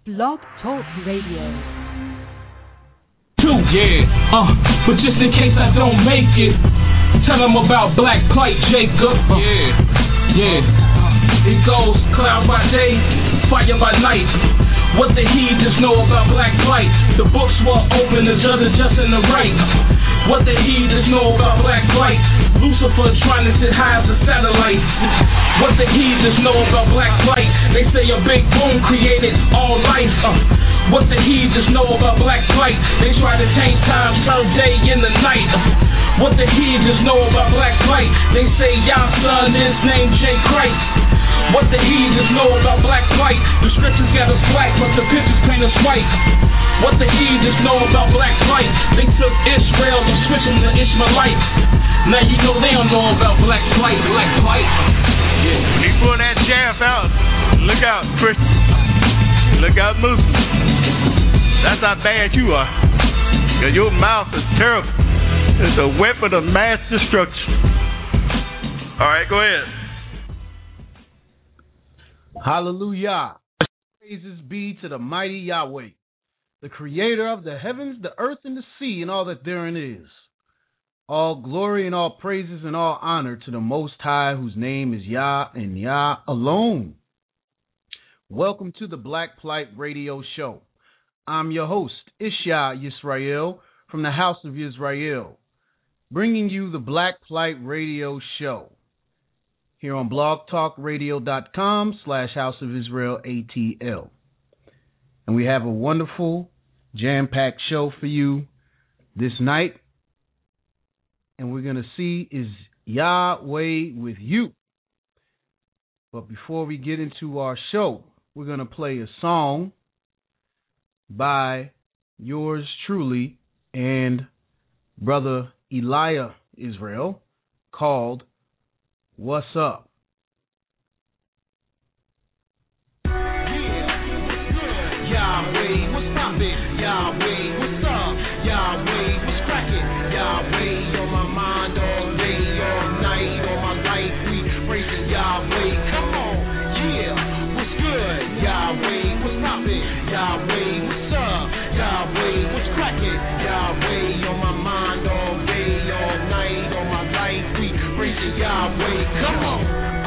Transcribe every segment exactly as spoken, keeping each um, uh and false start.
Blog Talk Radio. Two, yeah, uh, but just in case I don't make it, tell them about Black Plight, Jacob. Uh, yeah, yeah. It goes cloud by day, fire by night. What the heathens know about Black Plight? The books were open, the judge just in the right. What the heathens know about Black Plight? Lucifer trying to sit high as a satellite. What the heathens know about Black Plight? They say a big boom created all life. Uh, what the heathens know about Black Plight? They try to change time, turn day in the night. Uh, what the heathens know about Black Plight? They say y'all son is named J. Christ. What the heathens know about Black Plight? The scriptures got us black, but the pictures paint us white. What the heathens know about Black Plight? They took Israel and switched them to Ishmaelites. Now you know they don't know about Black Plight. Black Plight. Yeah. He pull that jab out. Look out, Christian. Look out, Muslim. That's how bad you are. Cause your mouth is terrible. It's a weapon of mass destruction. All right, go ahead. Hallelujah. Praises be to the mighty Yahweh, the creator of the heavens, the earth, and the sea, and all that therein is. All glory and all praises and all honor to the Most High, whose name is Yah and Yah alone. Welcome to the Black Plight Radio Show. I'm your host, Ishya Yisrael, from the House of Israel, bringing you the Black Plight Radio Show here on blogtalkradio.com slash House of Israel ATL. And we have a wonderful, jam-packed show for you this night. And we're going to see, is Yahweh with you? But before we get into our show, we're going to play a song by yours truly and Brother Elijah Israel called What's Up? Yeah, Yahweh, what's poppin'? Yahweh, what's up? Yahweh, what's crackin'? Yahweh, on my mind all day, all night, on my life, we praising Yahweh. Come on, yeah, what's good? Yahweh, what's poppin'? Yahweh, what's up? Yahweh, what's crackin'? Yahweh, on my mind all day, all night, on my life, we praising Yahweh. Come on.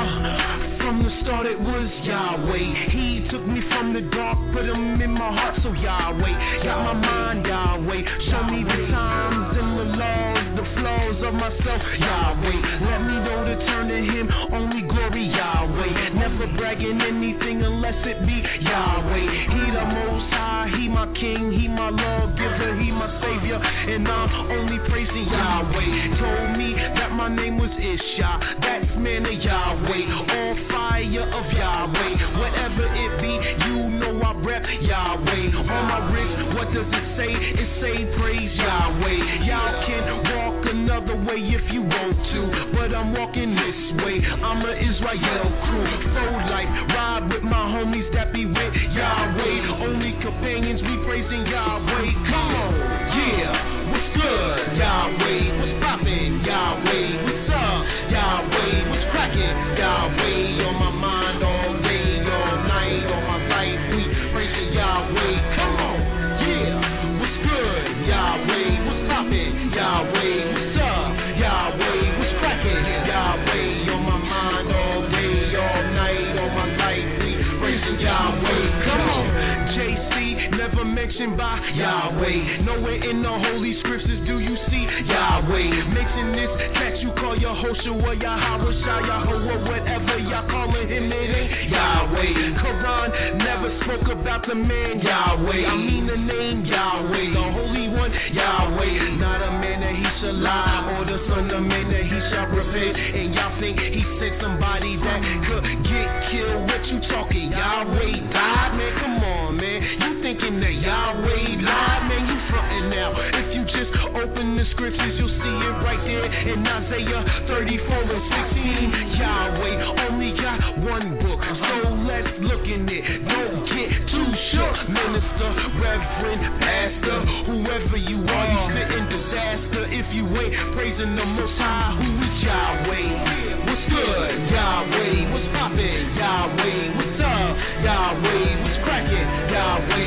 Uh, from the start it was Yahweh. He took me from the dark, put him in my heart, so Yahweh. Got my mind Yahweh. Show me the times and the laws, the flaws of myself, Yahweh. Let me know to turn to him, only glory, Yahweh. Never bragging anything unless it be Yahweh. He the most high, he my king, he my lawgiver, he my savior, and I'm only praising Yahweh. Told me that my name was Ishya, that's man of Yahweh. All fire of Yahweh, whatever it be, you know I rep Yahweh. On my wrist, what does it say? It say praise Yahweh. Y'all can walk another way if you want to, but I'm walking this way. I'm a Israel crew, full life, ride with my homies that be with Yahweh. Only companions, we praising Yahweh. Come on, yeah, what's good? Yahweh, what's poppin'? Yahweh, what's up? Yahweh, what's crackin'? Yahweh, on my mind all day, all night, on my life, we praising Yahweh. Come on, yeah, what's good? Yahweh, what's poppin'? Yahweh, what's up? Yahweh, what's crackin'? Yahweh, on my mind all day, all night, on my life, we praising Yahweh. Come on, J C, never mentioned by Yahweh. Nowhere in the holy scriptures do you see Yahweh. Mixing this that you call your Hoshua, Yahweh, Yahweh, whatever y'all calling him, it ain't Yahweh. Quran never spoke about the man Yahweh. I mean the name Yahweh, the Holy One Yahweh. Not a man that he shall lie, or the son of man that he shall repent. And y'all think he sent somebody that could get killed? What you talking? Yahweh died, man. Come on, man. You thinking that Yahweh lied, man? You frontin' now. If you just open the scriptures, you'll see it right there in Isaiah thirty-four and sixteen. Yahweh only got one book, so let's look in it. Don't get too shook, minister, reverend, pastor, whoever you are, you spitting disaster if you ain't praising the Most High, who is Yahweh. What's good? Yahweh. What's poppin'? Yahweh. What's up? Yahweh. What's crackin'? Yahweh.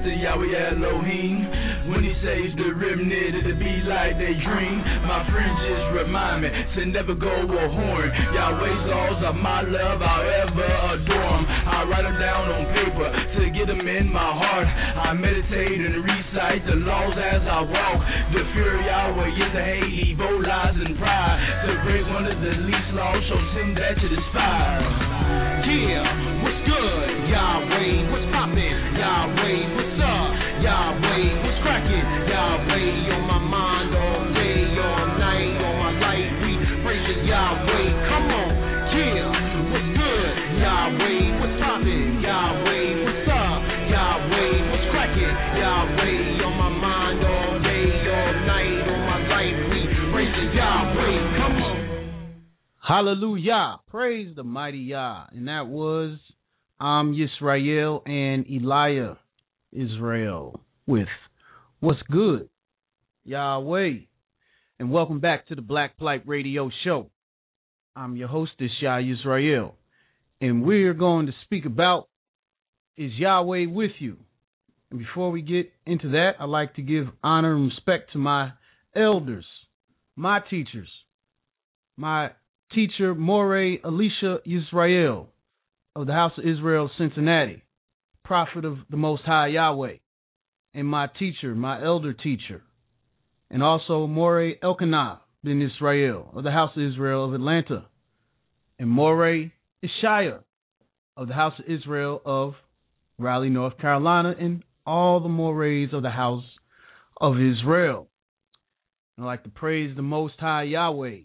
to Yahweh Elohim. When he says the remnant, it'll be like they dream. My friends just remind me to never go a horn. Yahweh's laws are my love, I'll ever adore them. I write them down on paper to get them in my heart. I meditate and recite the laws as I walk. The fear of Yahweh is to hate, evil, lies, and pride. To break one of the least laws shows him that you despise. Yeah, what's good? Yahweh, what's poppin'? Yahweh, what's up? Yahweh, what's crackin'? Yahweh, on my mind all day, all night, all my life. We praise Yahweh. Come on, yeah, what's good? Yahweh, what's poppin'? Yahweh, what's up? Yahweh, what's crackin'? Yahweh, on my mind all day, all night, all my life. We praise Yahweh. Come on. Hallelujah. Praise the mighty Yah. And that was Am Yisrael and Elijah Israel with What's Good, Yahweh. And welcome back to the Black Plight Radio Show. I'm your hostess, Yah Yisrael. And we're going to speak about, is Yahweh with you? And before we get into that, I'd like to give honor and respect to my elders, my teachers, my teacher, Moreh Elisha Yisrael of the House of Israel, Cincinnati, prophet of the Most High Yahweh, and my teacher, my elder teacher, and also Moreh Elkanah ben Israel of the House of Israel of Atlanta, and Moreh Ishaya of the House of Israel of Raleigh, North Carolina, and all the Morehs of the House of Israel. I'd like to praise the Most High Yahweh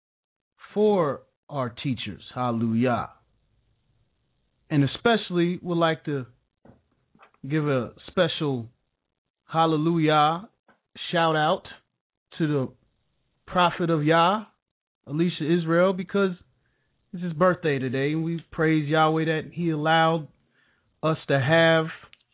for our teachers, hallelujah. And especially would like to give a special hallelujah shout out to the prophet of Yah, Elisha Israel, because it's his birthday today, and we praise Yahweh that he allowed us to have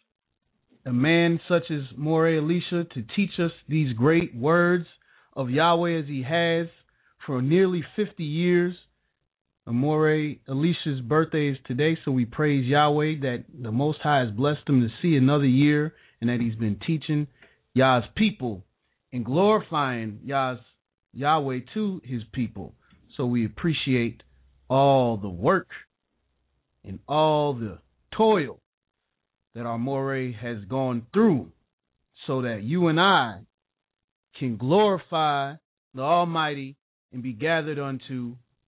a man such as Moreh Elisha to teach us these great words of Yahweh as he has for nearly fifty years. Moreh Elisha's birthday is today, so we praise Yahweh that the Most High has blessed him to see another year and that he's been teaching Yah's people and glorifying Yah's Yahweh to his people. So we appreciate all the work and all the toil that our Moreh has gone through so that you and I can glorify the Almighty and be gathered unto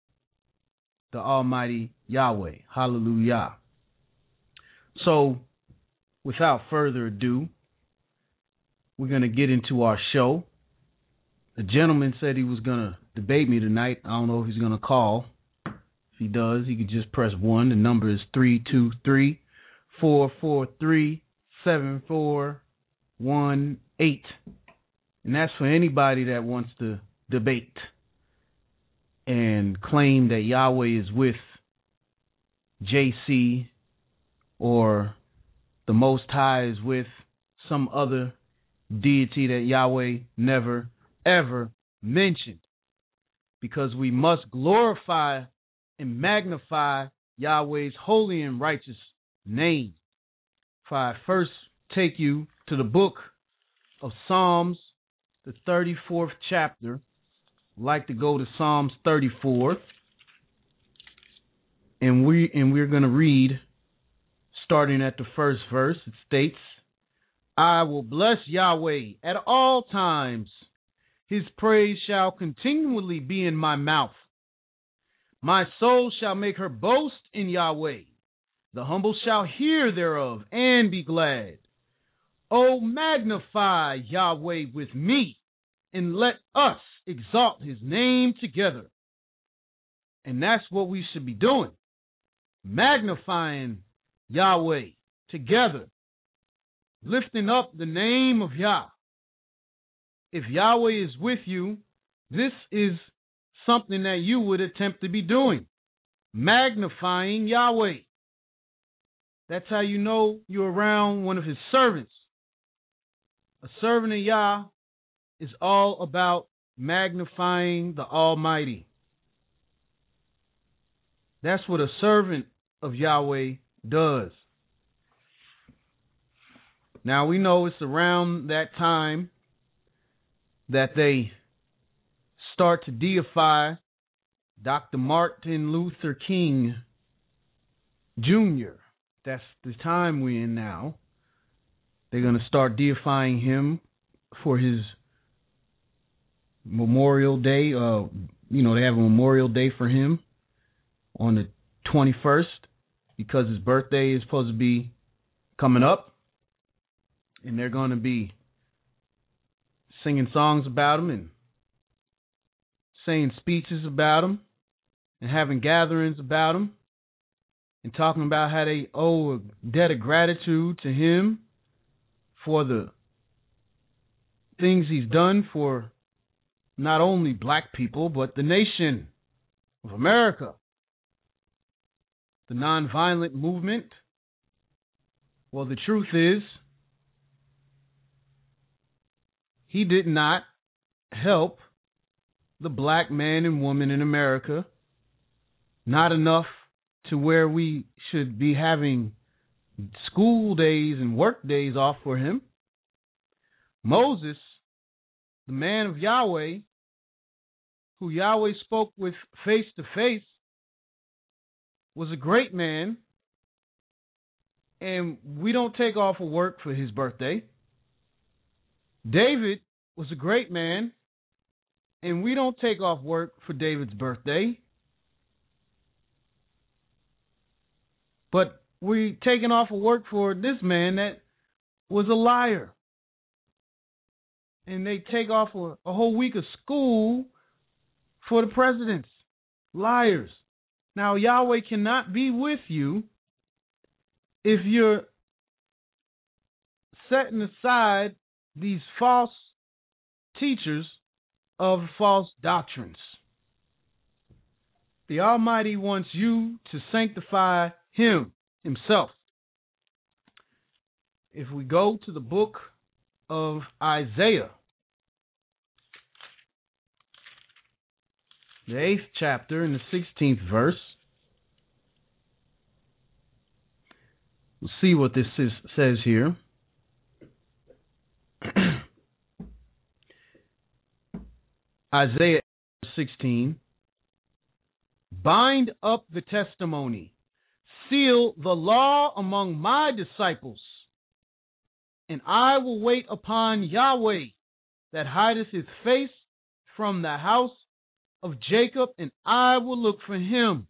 the Almighty Yahweh. Hallelujah. So, without further ado, we're going to get into our show. The gentleman said he was going to debate me tonight. I don't know if he's going to call. If he does, he could just press one. The number is three two three, four four three, seven four one eight. And that's for anybody that wants to debate and claim that Yahweh is with J C or the Most High is with some other deity that Yahweh never, ever mentioned. Because we must glorify and magnify Yahweh's holy and righteous name. If I first take you to the book of Psalms, the thirty-fourth chapter, like to go to Psalms thirty-four, and we and we're going to read starting at the first verse. It states, I will bless Yahweh at all times. His praise shall continually be in my mouth. My soul shall make her boast in Yahweh. The humble shall hear thereof and be glad. O magnify Yahweh with me, and let us exalt his name together. And that's what we should be doing. Magnifying Yahweh together. Lifting up the name of Yah. If Yahweh is with you, this is something that you would attempt to be doing. Magnifying Yahweh. That's how you know you're around one of his servants. A servant of Yah is all about magnifying the Almighty. That's what a servant of Yahweh does. Now we know it's around that time that they start to deify Doctor Martin Luther King Junior That's the time we're in now. They're going to start deifying him for his Memorial Day. Uh, you know, they have a Memorial Day for him on the twenty-first because his birthday is supposed to be coming up. And they're going to be singing songs about him and saying speeches about him and having gatherings about him and talking about how they owe a debt of gratitude to him for the things he's done for not only black people, but the nation of America. The nonviolent movement. Well, the truth is, he did not help the black man and woman in America, not enough to where we should be having school days and work days off for him. Moses, the man of Yahweh, who Yahweh spoke with face to face, was a great man, and we don't take off of work for his birthday. David was a great man, and we don't take off work for David's birthday. But we taking off of work for this man that was a liar. And they take off a, a whole week of school for the presidents. Liars. Now, Yahweh cannot be with you if you're setting aside these false teachers of false doctrines. The Almighty wants you to sanctify Him, Himself. If we go to the book of Isaiah, the eighth chapter and the sixteenth verse, we'll see what this is, says here. Isaiah sixteen. Bind up the testimony, seal the law among my disciples, and I will wait upon Yahweh that hideth his face from the house of Jacob, and I will look for him.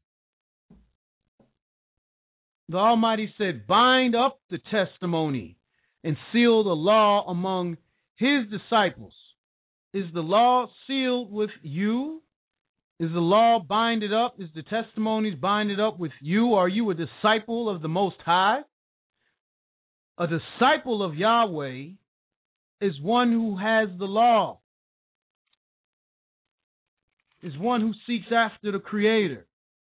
The Almighty said, bind up the testimony and seal the law among his disciples. Is the law sealed with you? Is the law binded up? Is the testimonies binded up with you? Are you a disciple of the Most High? A disciple of Yahweh is one who has the law, is one who seeks after the Creator.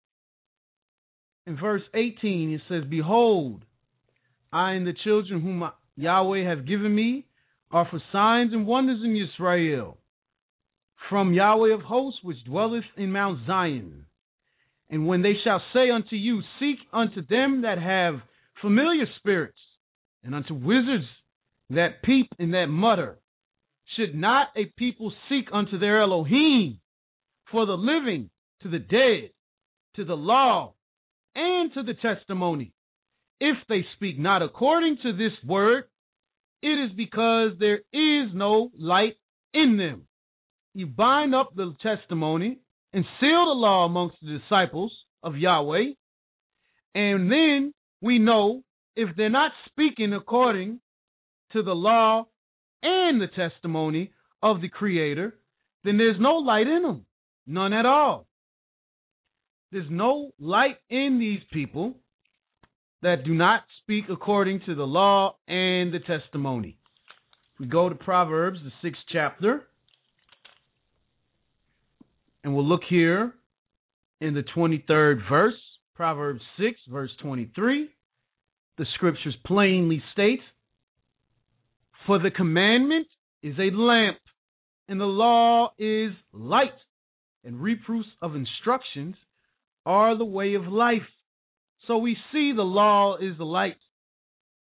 In verse eighteen, it says, behold, I and the children whom Yahweh have given me are for signs and wonders in Israel, from Yahweh of hosts, which dwelleth in Mount Zion. And when they shall say unto you, seek unto them that have familiar spirits, and unto wizards that peep and that mutter, should not a people seek unto their Elohim, for the living, to the dead, to the law, and to the testimony? If they speak not according to this word, it is because there is no light in them. You bind up the testimony and seal the law amongst the disciples of Yahweh, and then we know if they're not speaking according to the law and the testimony of the Creator, then there's no light in them. None at all. There's no light in these people that do not speak according to the law and the testimony. We go to Proverbs, the sixth chapter, and we'll look here in the twenty-third verse, Proverbs six, verse twenty-three. The scriptures plainly state, for the commandment is a lamp, and the law is light, and reproofs of instructions are the way of life. So we see the law is the light.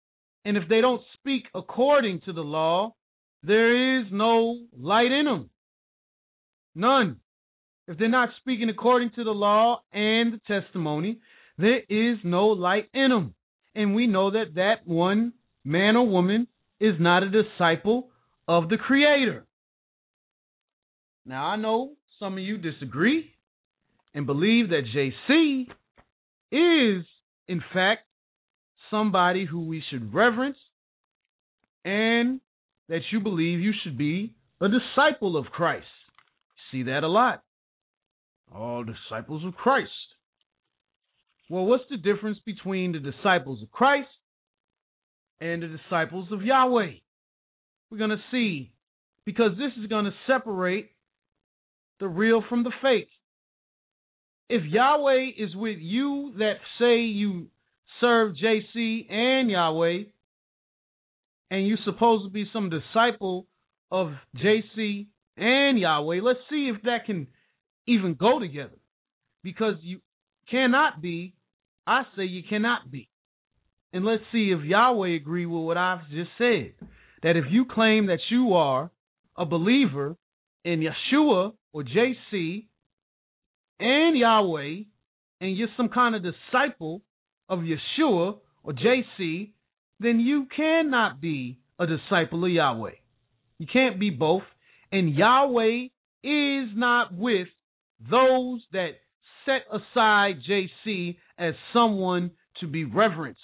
And if they don't speak according to the law, there is no light in them. None. If they're not speaking according to the law and the testimony, there is no light in them. And we know that that one man or woman is not a disciple of the Creator. Now, I know some of you disagree and believe that J C is, in fact, somebody who we should reverence, and that you believe you should be a disciple of Christ. See that a lot. All disciples of Christ. Well, what's the difference between the disciples of Christ and the disciples of Yahweh? We're going to see, because this is going to separate the real from the fake. If Yahweh is with you that say you serve J C and Yahweh, and you're supposed to be some disciple of J C and Yahweh, let's see if that can even go together. Because you cannot be, I say you cannot be. And let's see if Yahweh agree with what I've just said. That if you claim that you are a believer in Yeshua or J C and Yahweh, and you're some kind of disciple of Yeshua or J C, then you cannot be a disciple of Yahweh. You can't be both. And Yahweh is not with those that set aside J C as someone to be reverenced.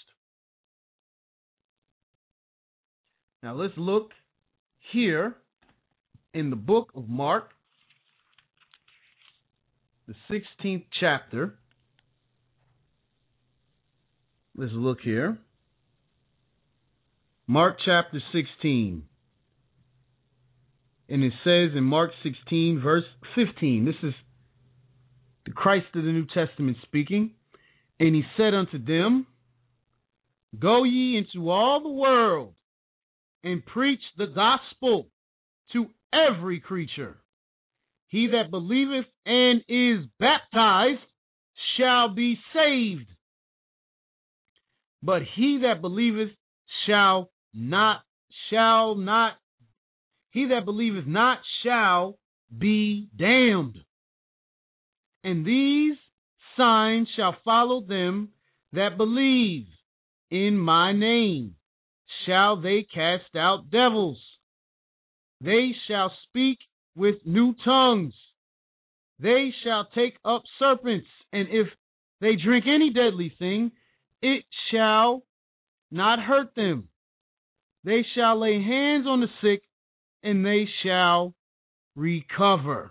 Now let's look here in the book of Mark, the sixteenth chapter. Let's look here. Mark chapter sixteen. And it says in Mark sixteen, verse fifteen, this is the Christ of the New Testament speaking. And he said unto them, Go ye into all the world and preach the gospel to every creature. He that believeth and is baptized shall be saved, but he that believeth shall not, shall not, he that believeth not shall be damned. And these signs shall follow them that believe. In my name shall they cast out devils. They shall speak with new tongues. They shall take up serpents, and if they drink any deadly thing, it shall not hurt them. They shall lay hands on the sick, and they shall recover.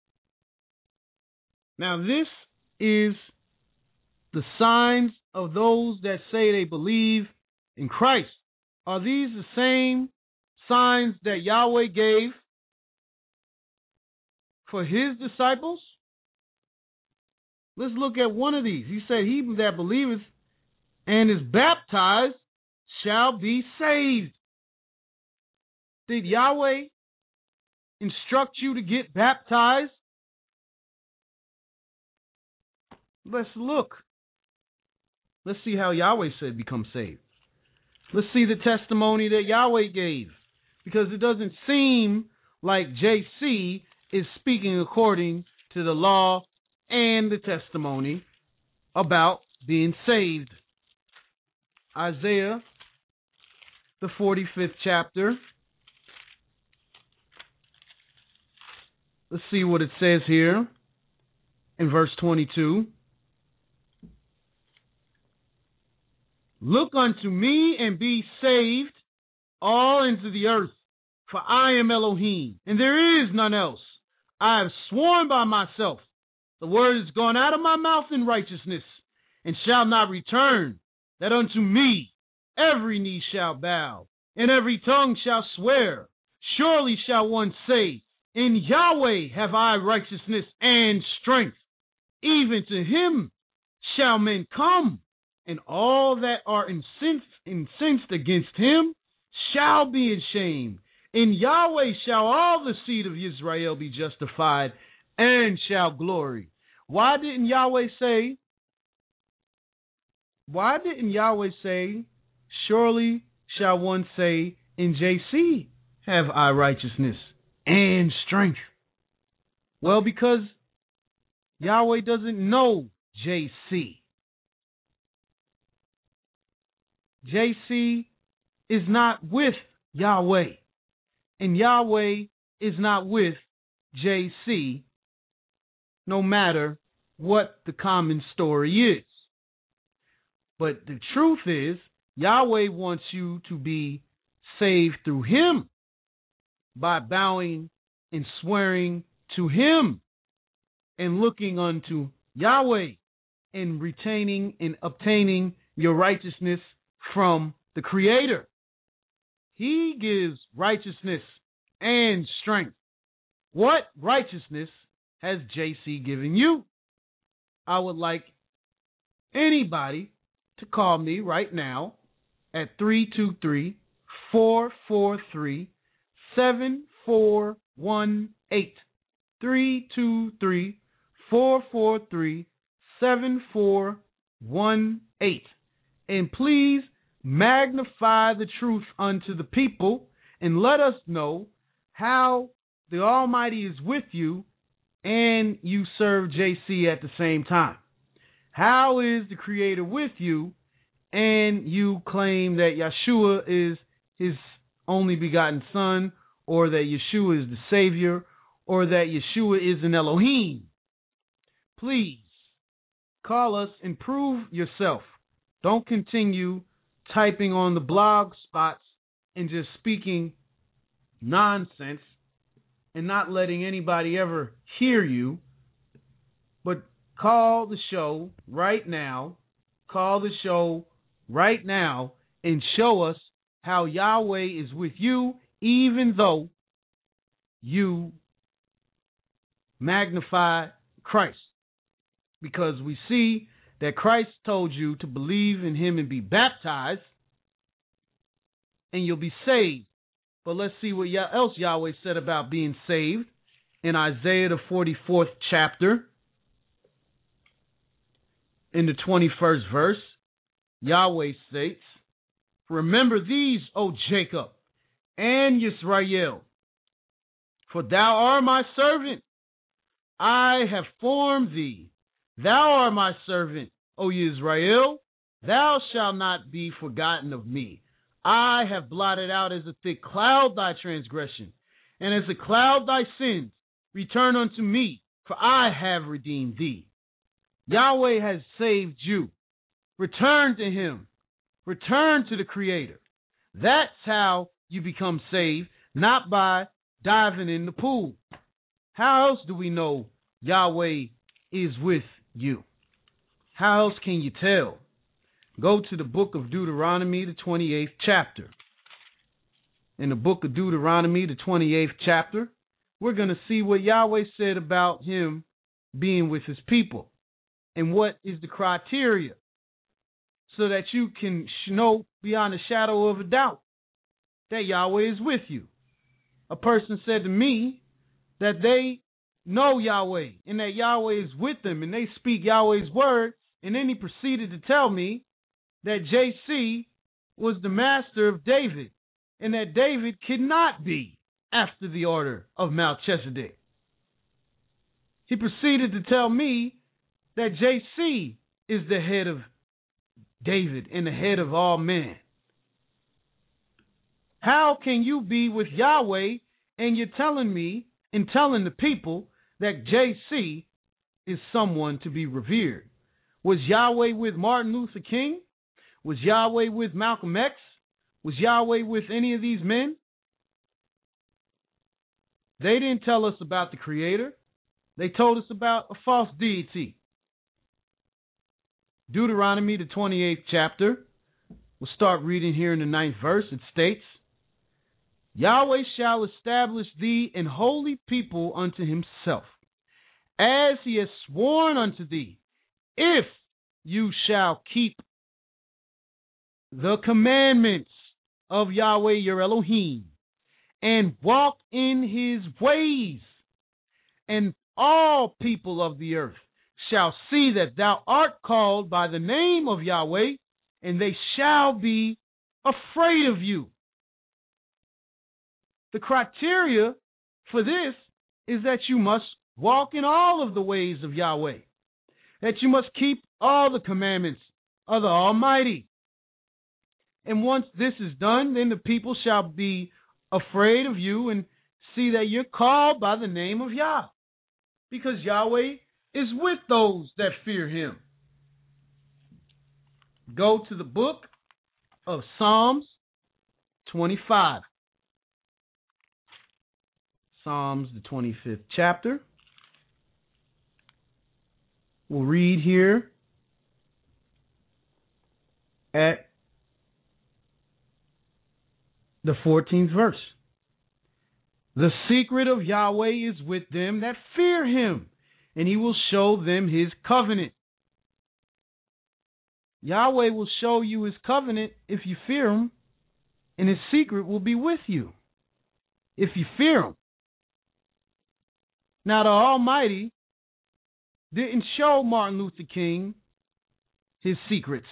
Now this is the signs of those that say they believe in Christ. Are these the same signs that Yahweh gave for his disciples? Let's look at one of these. He said, He that believeth and is baptized shall be saved. Did Yahweh instruct you to get baptized? Let's look. Let's see how Yahweh said become saved. Let's see the testimony that Yahweh gave. Because it doesn't seem like J C is speaking according to the law and the testimony about being saved. Isaiah, the forty-fifth chapter. Let's see what it says here in verse twenty-two. Look unto me and be saved, all into the earth, for I am Elohim, and there is none else. I have sworn by myself, the word is gone out of my mouth in righteousness, and shall not return, that unto me every knee shall bow, and every tongue shall swear. Surely shall one say, In Yahweh have I righteousness and strength. Even to him shall men come, and all that are incensed, incensed against him shall be ashamed. In Yahweh shall all the seed of Israel be justified and shall glory. Why didn't Yahweh say, why didn't Yahweh say, surely shall one say, in J C have I righteousness and strength? Well, because Yahweh doesn't know J C. J C is not with Yahweh, and Yahweh is not with J C, no matter what the common story is. But the truth is, Yahweh wants you to be saved through Him by bowing and swearing to Him and looking unto Yahweh and retaining and obtaining your righteousness from the Creator. He gives righteousness and strength. What righteousness has J C given you? I would like anybody to call me right now at three two three, four four three, seven four one eight. three two three, four four three, seven four one eight. And please magnify the truth unto the people and let us know how the Almighty is with you and you serve J C at the same time. How is the Creator with you and you claim that Yeshua is His only begotten Son, or that Yeshua is the Savior, or that Yeshua is an Elohim? Please call us and prove yourself. Don't continue typing on the blog spots and just speaking nonsense and not letting anybody ever hear you. But call the show right now. Call the show right now and show us how Yahweh is with you, even though you magnify Christ. Because we see that Christ told you to believe in Him and be baptized, and you'll be saved. But let's see what else Yahweh said about being saved in Isaiah the forty-fourth chapter. In the twenty-first verse, Yahweh states, "Remember these, O Jacob and Yisrael, for thou art my servant. I have formed thee. Thou art my servant, O Israel. Thou shalt not be forgotten of me. I have blotted out as a thick cloud thy transgression, and as a cloud thy sins. Return unto me, for I have redeemed thee." Yahweh has saved you. Return to Him. Return to the Creator. That's how you become saved, not by diving in the pool. How else do we know Yahweh is with you? How else can you tell? Go to the book of Deuteronomy, the twenty-eighth chapter. In the book of Deuteronomy, the twenty-eighth chapter, we're going to see what Yahweh said about Him being with His people and what is the criteria, so that you can know beyond a shadow of a doubt that Yahweh is with you. A person said to me that they know Yahweh and that Yahweh is with them and they speak Yahweh's word, and then he proceeded to tell me that J C was the master of David and that David could not be after the order of Melchizedek. He proceeded to tell me that J C is the head of David and the head of all men. How can you be with Yahweh and you're telling me and telling the people that J C is someone to be revered? Was Yahweh with Martin Luther King? Was Yahweh with Malcolm X? Was Yahweh with any of these men? They didn't tell us about the Creator. They told us about a false deity. Deuteronomy, the twenty-eighth chapter. We'll start reading here in the ninth verse. It states, "Yahweh shall establish thee an holy people unto Himself, as He has sworn unto thee, if you shall keep the commandments of Yahweh your Elohim, and walk in His ways. And all people of the earth shall see that thou art called by the name of Yahweh, and they shall be afraid of you. The criteria for this is that you must walk in all of the ways of Yahweh, that you must keep all the commandments of the Almighty. And once this is done, then the people shall be afraid of you and see that you're called by the name of Yah, because Yahweh is with those that fear him. Go to the book of Psalms twenty-five. Psalms, the twenty-fifth chapter. We'll read here at the fourteenth verse. The secret of Yahweh is with them that fear him, and he will show them his covenant. Yahweh will show you his covenant if you fear him, and his secret will be with you if you fear him. Now, the Almighty didn't show Martin Luther King his secrets,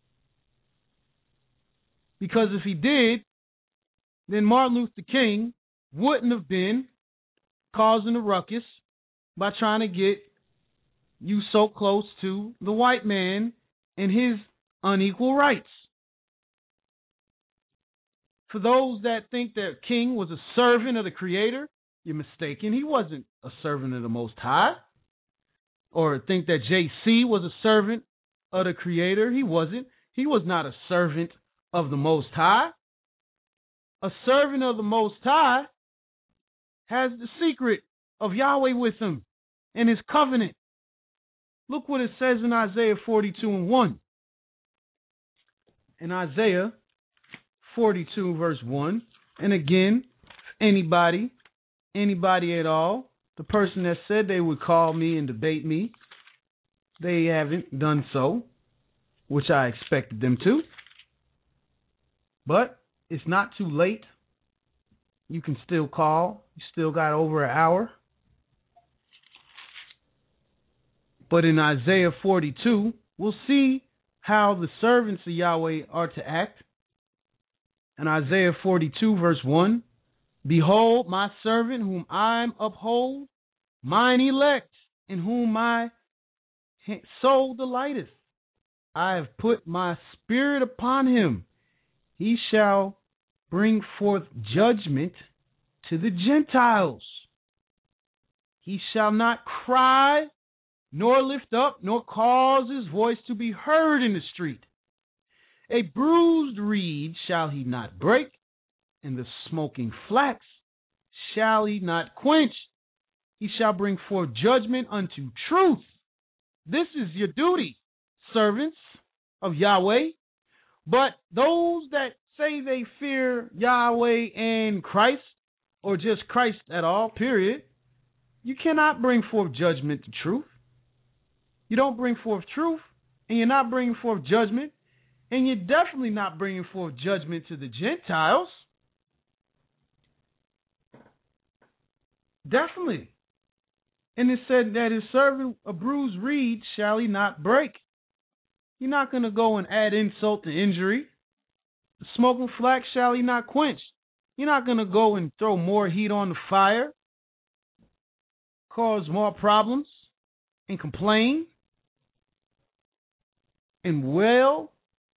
because if he did, then Martin Luther King wouldn't have been causing a ruckus by trying to get you so close to the white man and his unequal rights. For those that think that King was a servant of the Creator, you're mistaken. He wasn't a servant of the Most High. Or think that J C was a servant of the Creator. He wasn't. He was not a servant of the Most High. A servant of the Most High has the secret of Yahweh with him and his covenant. Look what it says in Isaiah forty-two and one. In Isaiah forty-two verse one. And again, anybody, anybody at all, the person that said they would call me and debate me, they haven't done so, which I expected them to. But it's not too late. You can still call. You still got over an hour. But in Isaiah forty-two, we'll see how the servants of Yahweh are to act. In Isaiah forty-two, verse one, behold, my servant whom I uphold, mine elect, in whom my soul delighteth. I have put my spirit upon him. He shall bring forth judgment to the Gentiles. He shall not cry, nor lift up, nor cause his voice to be heard in the street. A bruised reed shall he not break, and the smoking flax shall he not quench. He shall bring forth judgment unto truth. This is your duty, servants of Yahweh. But those that say they fear Yahweh and Christ, or just Christ at all, period, you cannot bring forth judgment to truth. You don't bring forth truth, and you're not bringing forth judgment, and you're definitely not bringing forth judgment to the Gentiles. Definitely. And it said that his servant, a bruised reed, shall he not break. You're not going to go and add insult to injury. The smoking flax shall he not quench. You're not going to go and throw more heat on the fire, cause more problems, and complain, and wail,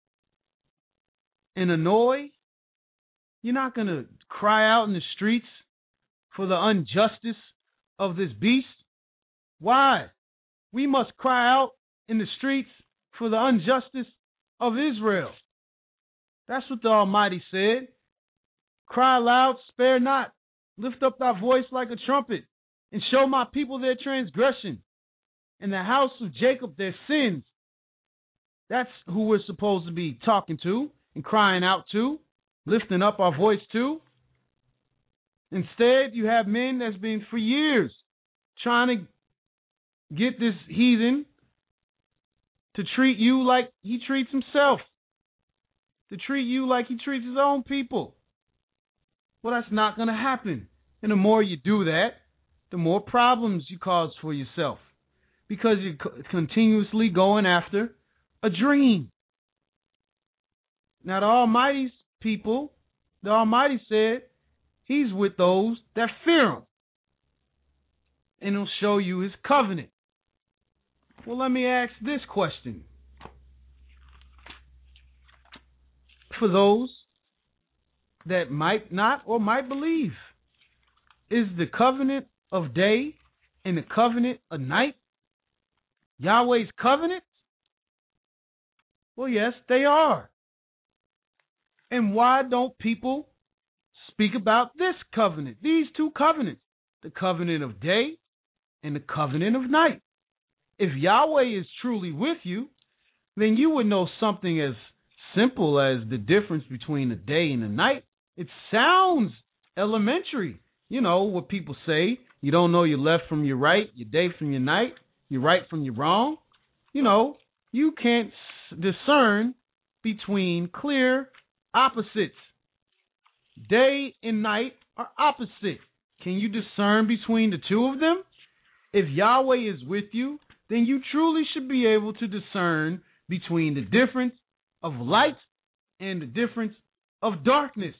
and annoy. You're not going to cry out in the streets for the injustice of this beast. Why? We must cry out in the streets for the injustice of Israel. That's what the Almighty said. Cry loud, spare not. Lift up thy voice like a trumpet, and show my people their transgression, and the house of Jacob their sins. That's who we're supposed to be talking to and crying out to, lifting up our voice to. Instead, you have men that's been for years trying to get this heathen to treat you like he treats himself, to treat you like he treats his own people. Well, that's not going to happen. And the more you do that, the more problems you cause for yourself, because you're co- continuously going after a dream. Now, the Almighty's people, the Almighty said, He's with those that fear Him. And He'll show you His covenant. Well, let me ask this question. For those that might not or might believe, is the covenant of day and the covenant of night Yahweh's covenant? Well, yes, they are. And why don't people speak about this covenant, these two covenants, the covenant of day and the covenant of night? If Yahweh is truly with you, then you would know something as simple as the difference between the day and the night. It sounds elementary. You know what people say, you don't know your left from your right, your day from your night, your right from your wrong. You know, you can't discern between clear opposites. Day and night are opposite. Can you discern between the two of them? If Yahweh is with you, then you truly should be able to discern between the difference of light and the difference of darkness.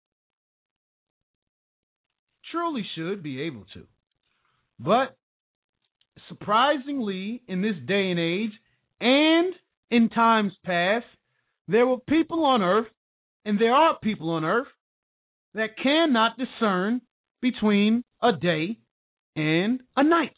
Truly should be able to. But surprisingly, in this day and age and in times past, there were people on earth, and there are people on earth, that cannot discern between a day and a night.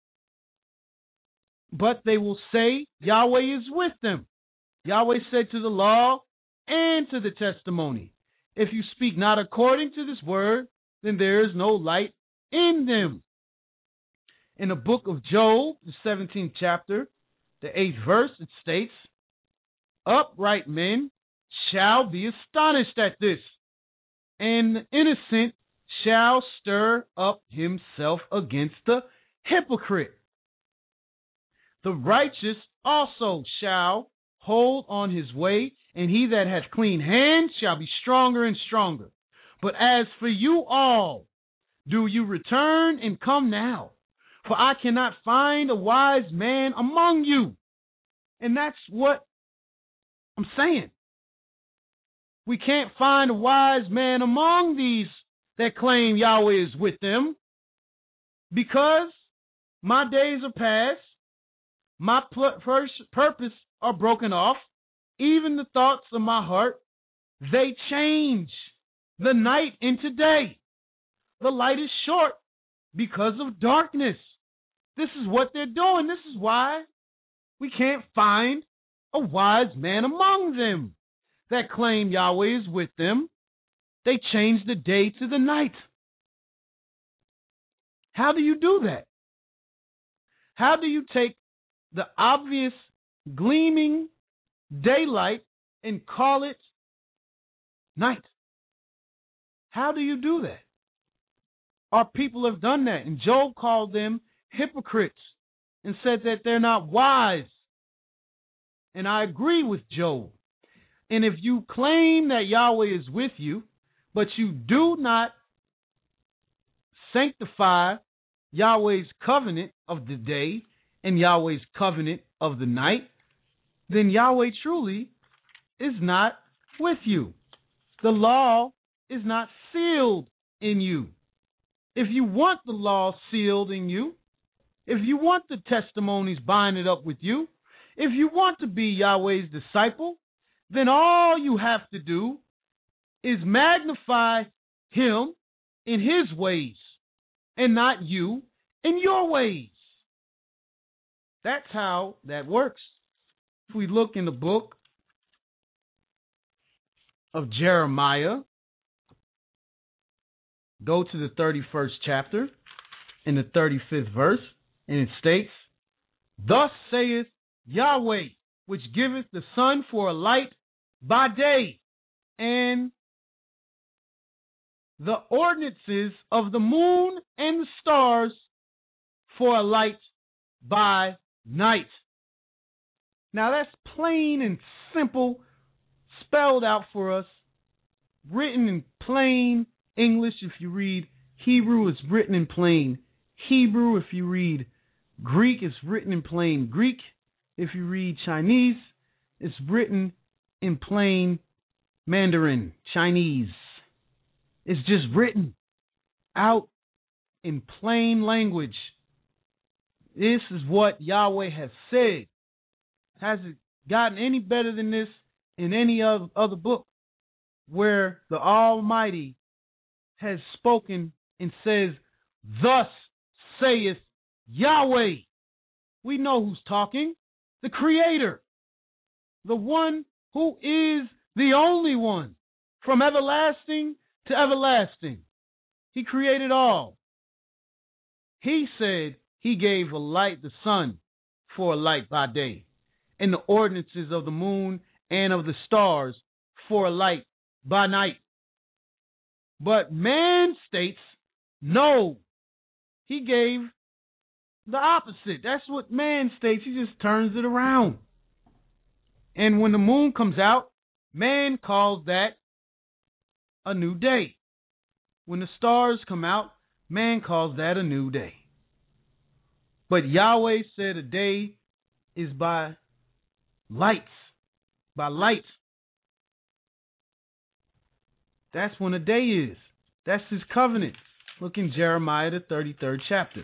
But they will say Yahweh is with them. Yahweh said to the law and to the testimony, if you speak not according to this word, then there is no light in them. In the book of Job, the seventeenth chapter, the eighth verse, it states, upright men shall be astonished at this, and the innocent shall stir up himself against the hypocrite. The righteous also shall hold on his way, and he that hath clean hands shall be stronger and stronger. But as for you all, do you return and come now? For I cannot find a wise man among you. And that's what I'm saying. We can't find a wise man among these that claim Yahweh is with them, because my days are past, my pl- purpose are broken off, even the thoughts of my heart, they change the night into day. The light is short because of darkness. This is what they're doing. This is why we can't find a wise man among them that claim Yahweh is with them. They change the day to the night. How do you do that? How do you take the obvious gleaming daylight and call it night? How do you do that? Our people have done that, and Job called them hypocrites and said that they're not wise. And I agree with Job. And if you claim that Yahweh is with you, but you do not sanctify Yahweh's covenant of the day and Yahweh's covenant of the night, then Yahweh truly is not with you. The law is not sealed in you. If you want the law sealed in you, if you want the testimonies binded up with you, if you want to be Yahweh's disciple, then all you have to do is magnify Him in His ways and not you in your ways. That's how that works. If we look in the book of Jeremiah, go to the thirty-first chapter in the thirty-fifth verse, and it states, thus saith Yahweh, which giveth the sun for a light by day, and the ordinances of the moon and the stars for a light by night. Now that's plain and simple, spelled out for us, written in plain English. If you read Hebrew, it's written in plain Hebrew. If you read Greek, it's written in plain Greek. If you read Chinese, it's written in plain Mandarin, Chinese. It's just written out in plain language. This is what Yahweh has said. Has it gotten any better than this in any other, other book where the Almighty has spoken and says, "Thus saith Yahweh"? We know who's talking. The Creator. The one who is the only one. From everlasting to everlasting. He created all. He said he gave a light, the sun, for a light by day, and the ordinances of the moon and of the stars for a light by night. But man states, no, he gave the opposite. That's what man states. He just turns it around. And when the moon comes out, man calls that a new day. When the stars come out, man calls that a new day. But Yahweh said a day is by lights, by light. That's when a day is. That's his covenant. Look in Jeremiah, the thirty-third chapter.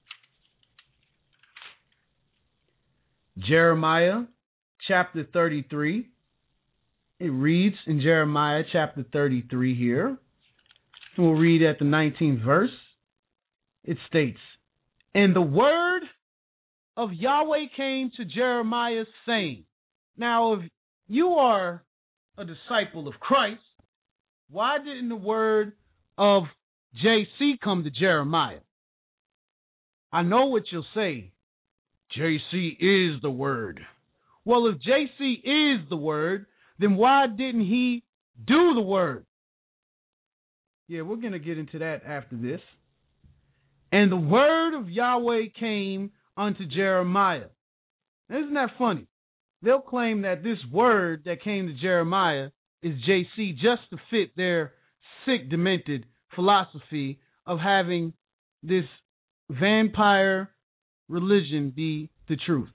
Jeremiah, chapter thirty-three. It reads in Jeremiah, chapter thirty-three here. We'll read at the nineteenth verse. It states, "And the word of Yahweh came to Jeremiah, saying." Now, if you are a disciple of Christ, why didn't the word of J C come to Jeremiah? I know what you'll say. J C is the word. Well, if J C is the word, then why didn't he do the word? Yeah, we're going to get into that after this. "And the word of Yahweh came unto Jeremiah." Now, isn't that funny? They'll claim that this word that came to Jeremiah is J C just to fit their sick, demented philosophy of having this vampire religion be the truth.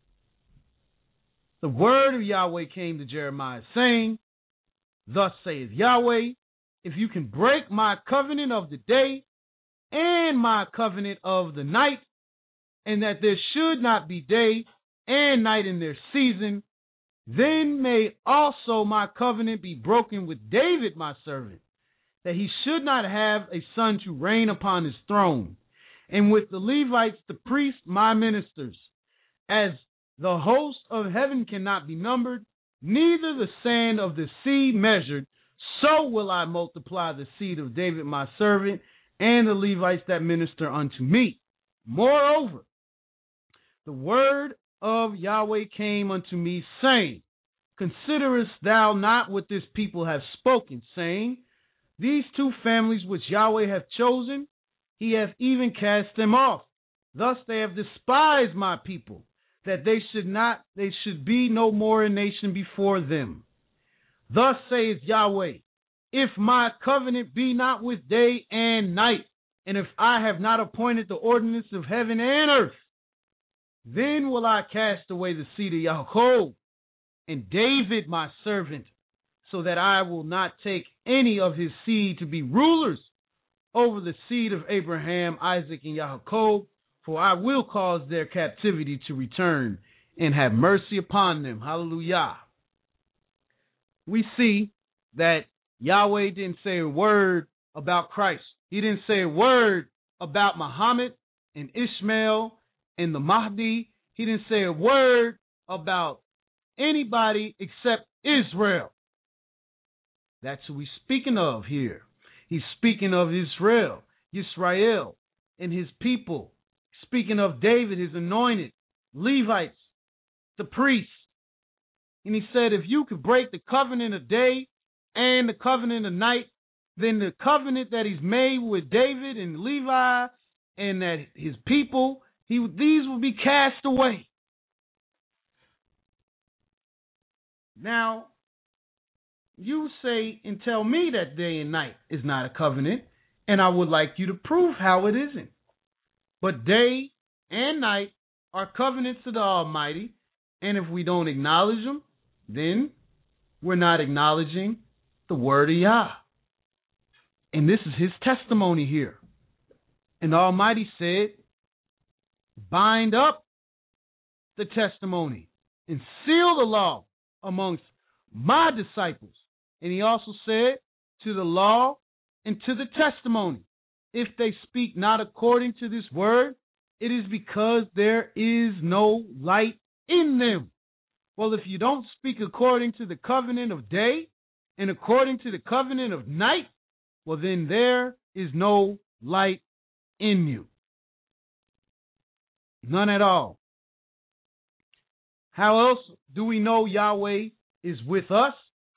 "The word of Yahweh came to Jeremiah, saying, Thus saith Yahweh, if you can break my covenant of the day and my covenant of the night, and that there should not be day and night in their season, then may also my covenant be broken with David my servant, that he should not have a son to reign upon his throne, and with the Levites the priests my ministers, as the host of heaven cannot be numbered, neither the sand of the sea measured, so will I multiply the seed of David my servant, and the Levites that minister unto me. Moreover, the word of Yahweh came unto me, saying, Considerest thou not what this people have spoken, saying, These two families which Yahweh hath chosen, he hath even cast them off. Thus they have despised my people, that they should not, they should be no more a nation before them. Thus saith Yahweh, if my covenant be not with day and night, and if I have not appointed the ordinance of heaven and earth, then will I cast away the seed of Yaakov and David my servant, so that I will not take any of his seed to be rulers over the seed of Abraham, Isaac, and Yaakov, for I will cause their captivity to return and have mercy upon them. Hallelujah. We see that Yahweh didn't say a word about Christ. He didn't say a word about Muhammad and Ishmael and the Mahdi. He didn't say a word about anybody except Israel. That's who he's speaking of here. He's speaking of Israel, Yisrael, and his people. Speaking of David, his anointed, Levites, the priests. And he said, if you could break the covenant of day and the covenant of night, then the covenant that he's made with David and Levi and that his people, he these will be cast away. Now, you say and tell me that day and night is not a covenant, and I would like you to prove how it isn't. But day and night are covenants of the Almighty, and if we don't acknowledge them, then we're not acknowledging the word of Yah. And this is his testimony here. And the Almighty said, bind up the testimony and seal the law amongst my disciples. And he also said, to the law and to the testimony, if they speak not according to this word, it is because there is no light in them. Well, if you don't speak according to the covenant of day and according to the covenant of night, well, then there is no light in you. None at all. How else do we know Yahweh is with us?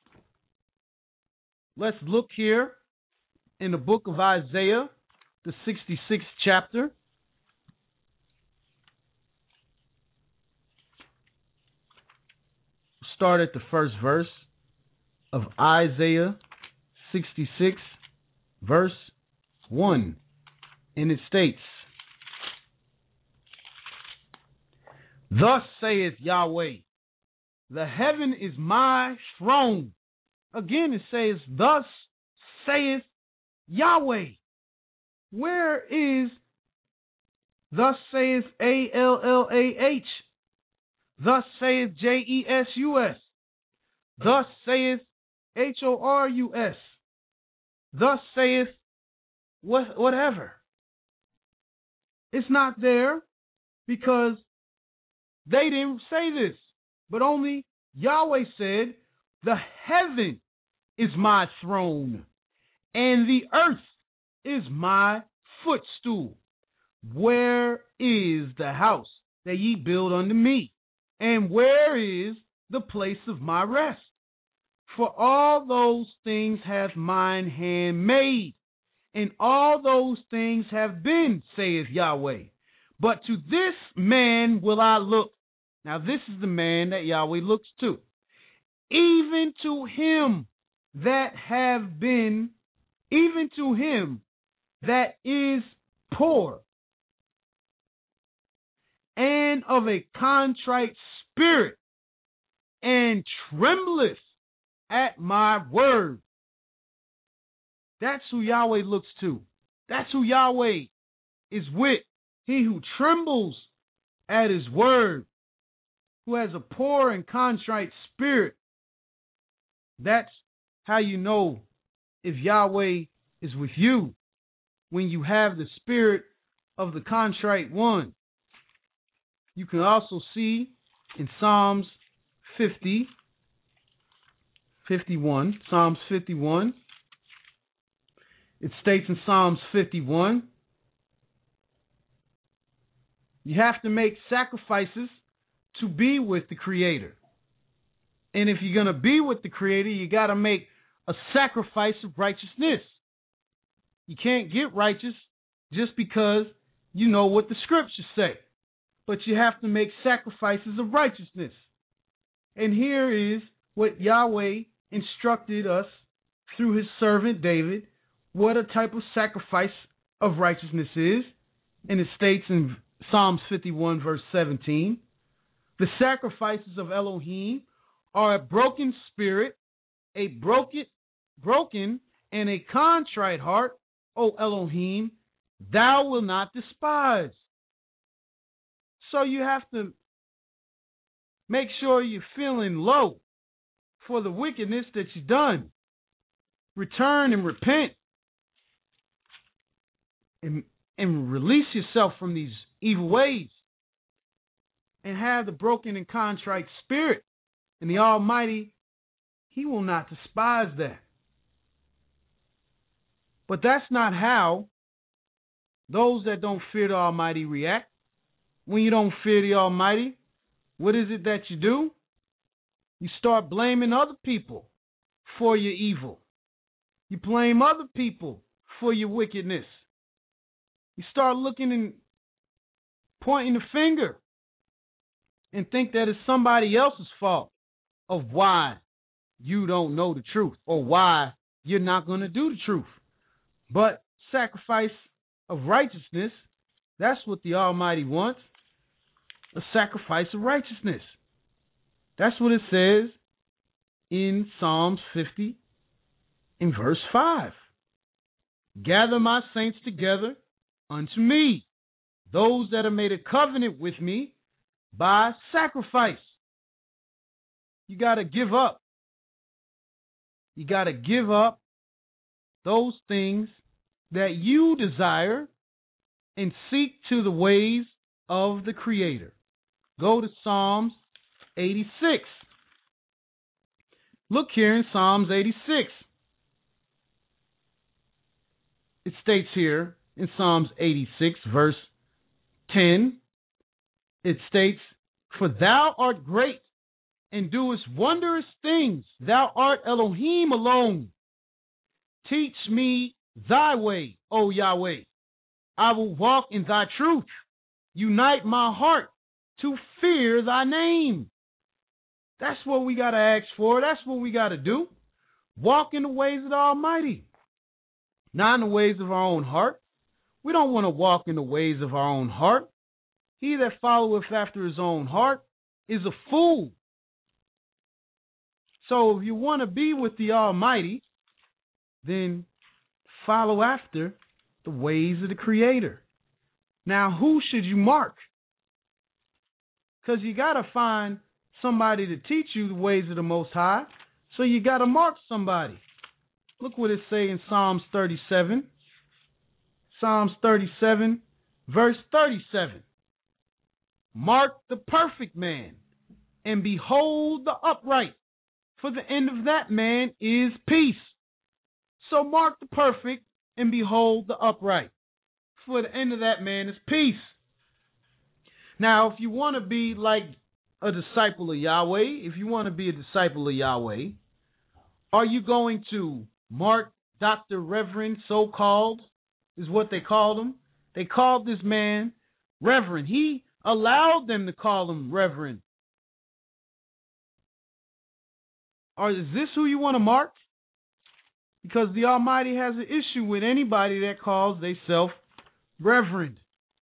Let's look here in the book of Isaiah, the sixty-sixth chapter. Start at the first verse of Isaiah sixty-six, verse one. And it states, thus saith Yahweh, the heaven is my throne. Again, it says, thus saith Yahweh. Where is thus saith A L L A H? Thus saith J E S U S. Thus saith H O R U S. Thus saith what, whatever. It's not there because they didn't say this, but only Yahweh said, the heaven is my throne, and the earth is my footstool. Where is the house that ye build unto me? And where is the place of my rest? For all those things hath mine hand made, and all those things have been, saith Yahweh. But to this man will I look. Now this is the man that Yahweh looks to. Even to him that have been, even to him that is poor, and of a contrite spirit, and trembleth at my word. That's who Yahweh looks to. That's who Yahweh is with. He who trembles at his word, who has a poor and contrite spirit. That's how you know if Yahweh is with you, when you have the spirit of the contrite one. You can also see in Psalms fifty, fifty-one, Psalms fifty-one. It states in Psalms fifty-one, you have to make sacrifices to be with the Creator. And if you're going to be with the Creator, you got to make a sacrifice of righteousness. You can't get righteous just because you know what the scriptures say. But you have to make sacrifices of righteousness. And here is what Yahweh instructed us through his servant David, what a type of sacrifice of righteousness is. And it states in Psalms fifty-one, verse seventeen, the sacrifices of Elohim are a broken spirit, a broken, broken and a contrite heart, O Elohim, thou wilt not despise. So you have to make sure you're feeling low for the wickedness that you've done. Return and repent and, and release yourself from these evil ways and have the broken and contrite spirit. And the Almighty, he will not despise that. But that's not how those that don't fear the Almighty react. When you don't fear the Almighty, what is it that you do? You start blaming other people for your evil. You blame other people for your wickedness. You start looking and pointing the finger and think that it's somebody else's fault of why you don't know the truth or why you're not going to do the truth. But sacrifice of righteousness, that's what the Almighty wants. A sacrifice of righteousness. That's what it says in Psalms fifty, in verse five. Gather my saints together unto me, those that have made a covenant with me by sacrifice. You got to give up. You got to give up those things that you desire and seek to the ways of the Creator. Go to Psalms eighty-six. Look here in Psalms eighty-six. It states here in Psalms eighty-six, verse ten, it states, For thou art great, and doest wondrous things. Thou art Elohim alone. Teach me thy way, O Yahweh. I will walk in thy truth. Unite my heart to fear thy name. That's what we got to ask for. That's what we got to do. Walk in the ways of the Almighty, not in the ways of our own heart. We don't want to walk in the ways of our own heart. He that followeth after his own heart is a fool. So if you want to be with the Almighty, then follow after the ways of the Creator. Now, who should you mark? Because you got to find somebody to teach you the ways of the Most High. So you got to mark somebody. Look what it say in Psalms thirty-seven. Psalms thirty-seven, verse thirty-seven. Mark the perfect man, and behold the upright, for the end of that man is peace. So mark the perfect, and behold the upright, for the end of that man is peace. Now, if you want to be like a disciple of Yahweh, if you want to be a disciple of Yahweh, are you going to mark Doctor Reverend, so-called, is what they called him? They called this man Reverend. He allowed them to call him Reverend. Or is this who you want to mark? Because the Almighty has an issue with anybody that calls themselves Reverend.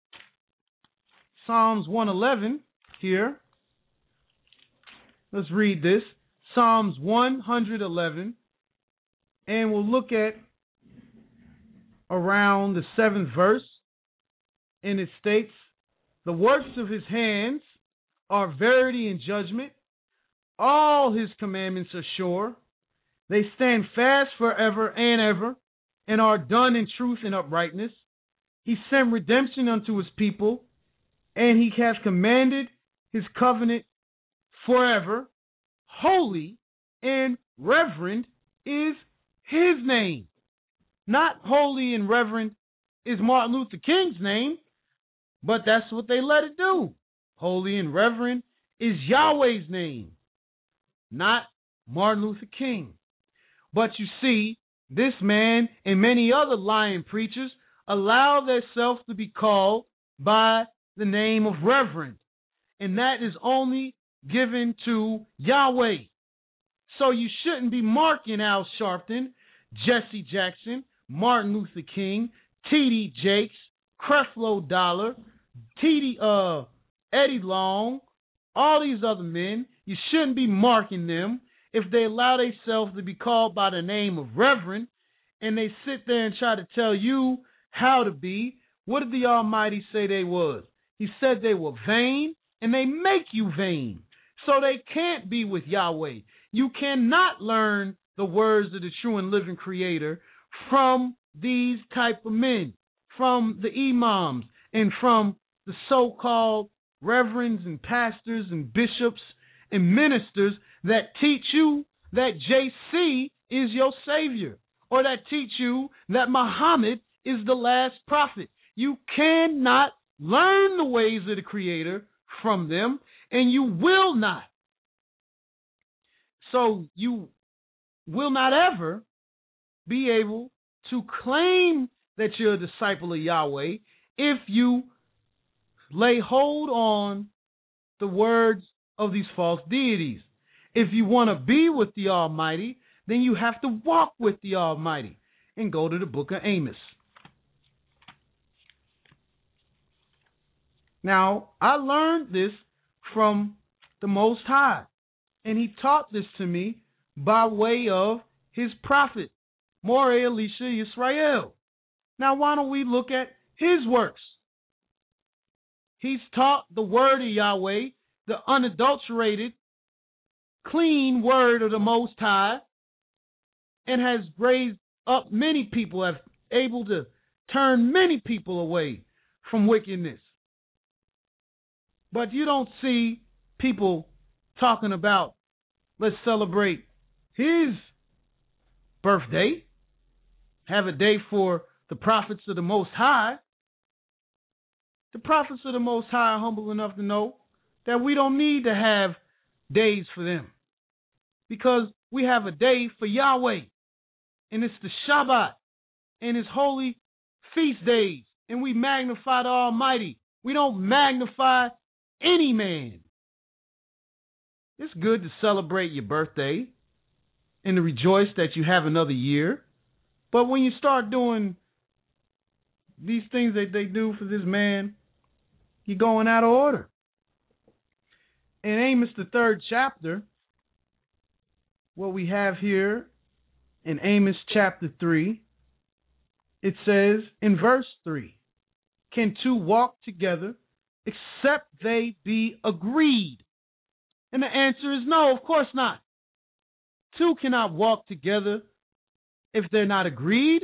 Psalms one eleven here. Let's read this. Psalms one eleven. And we'll look at around the seventh verse. And it states, the works of his hands are verity and judgment. All his commandments are sure. They stand fast forever and ever, and are done in truth and uprightness. He sent redemption unto his people, and he hath commanded his covenant forever. Holy and reverend is his name. Not holy and reverend is Martin Luther King's name, but that's what they let it do. Holy and reverend is Yahweh's name, not Martin Luther King. But you see, this man and many other lying preachers allow themselves to be called by the name of Reverend, and that is only given to Yahweh. So you shouldn't be marking Al Sharpton, Jesse Jackson, Martin Luther King, T D Jakes, Creflo Dollar, T D uh Eddie Long, all these other men. You shouldn't be marking them if they allow themselves to be called by the name of Reverend, and they sit there and try to tell you how to be. What did the Almighty say they was? He said they were vain, and they make you vain. So they can't be with Yahweh. You cannot learn the words of the true and living Creator from these type of men, from the imams, and from the so-called reverends and pastors and bishops and ministers that teach you that J C is your savior, or that teach you that Muhammad is the last prophet. You cannot learn the ways of the Creator from them, and you will not. So you will not ever be able to claim that you're a disciple of Yahweh if you lay hold on the words of these false deities. If you want to be with the Almighty, then you have to walk with the Almighty. And go to the book of Amos. Now, I learned this from the Most High, and he taught this to me by way of his prophet, Moreh Elisha Yisrael. Now, why don't we look at his works? He's taught the word of Yahweh, the unadulterated, clean word of the Most High, and has raised up many people, have able to turn many people away from wickedness. But you don't see people talking about, let's celebrate his birthday, have a day for the prophets of the Most High. The prophets of the Most High are humble enough to know that we don't need to have days for them, because we have a day for Yahweh, and it's the Shabbat and his holy feast days, and we magnify the Almighty. We don't magnify any man. It's good to celebrate your birthday and to rejoice that you have another year, but when you start doing these things that they do for this man, you're going out of order. In Amos, the third chapter, what we have here in Amos chapter three, it says in verse three, can two walk together except they be agreed? And the answer is no, of course not. Two cannot walk together if they're not agreed.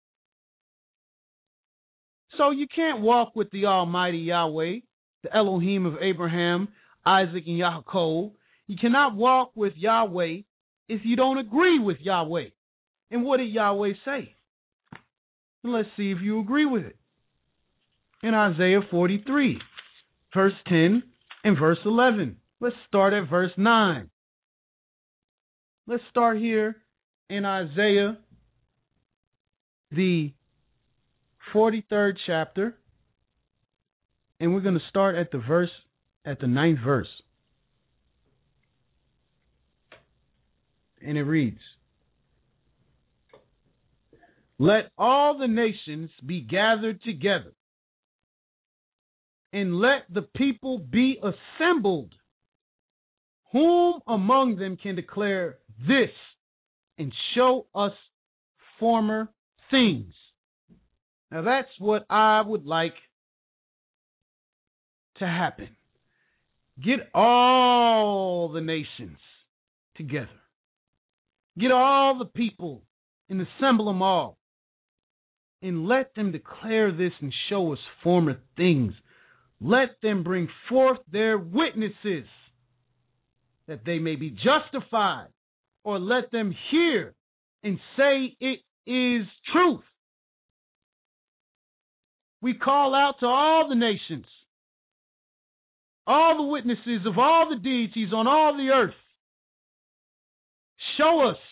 So you can't walk with the Almighty Yahweh, the Elohim of Abraham, Isaac, and Yaakov. You cannot walk with Yahweh if you don't agree with Yahweh. And what did Yahweh say? And let's see if you agree with it. In Isaiah forty-three, verse ten and verse eleven. Let's start at verse nine. Let's start here in Isaiah, the forty-third chapter, and we're going to start at the verse, at the ninth verse. And it reads, let all the nations be gathered together, and let the people be assembled. Whom among them can declare this and show us former things? Now that's what I would like to happen. Get all the nations together. Get all the people and assemble them all. And let them declare this and show us former things. Let them bring forth their witnesses, that they may be justified, or let them hear and say it is truth. We call out to all the nations, all the witnesses of all the deities on all the earth. Show us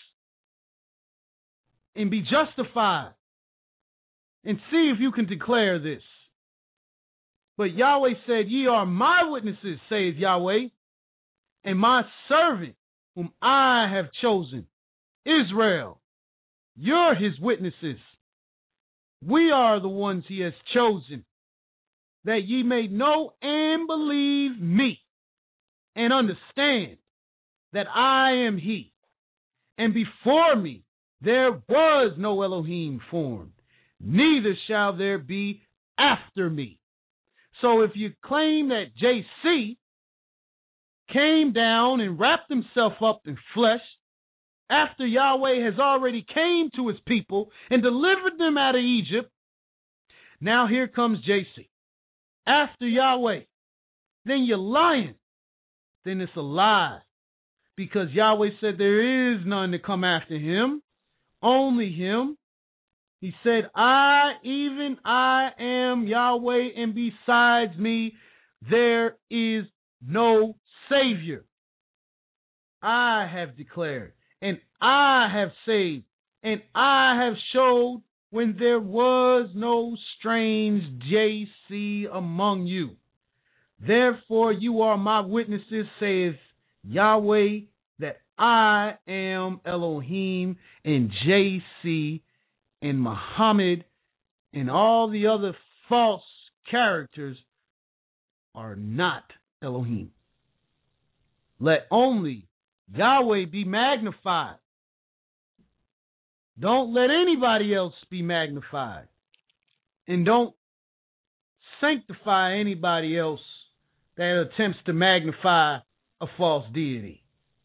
and be justified, and see if you can declare this. But Yahweh said, ye are my witnesses, saith Yahweh, and my servant whom I have chosen, Israel. You're his witnesses. We are the ones he has chosen, that ye may know and believe me, and understand that I am he. And before me there was no Elohim formed, neither shall there be after me. So if you claim that J C came down and wrapped himself up in flesh after Yahweh has already came to his people and delivered them out of Egypt, now here comes J C after Yahweh, then you're lying. Then it's a lie, because Yahweh said there is none to come after him, only him. He said, I, even I am Yahweh, and besides me there is no Savior. I have declared, and I have saved, and I have showed when there was no strange J C among you. Therefore you are my witnesses, saith Yahweh, that I am Elohim, and J C and Muhammad and all the other false characters are not Elohim. Let only Yahweh be magnified. Don't let anybody else be magnified. And don't sanctify anybody else that attempts to magnify a false deity.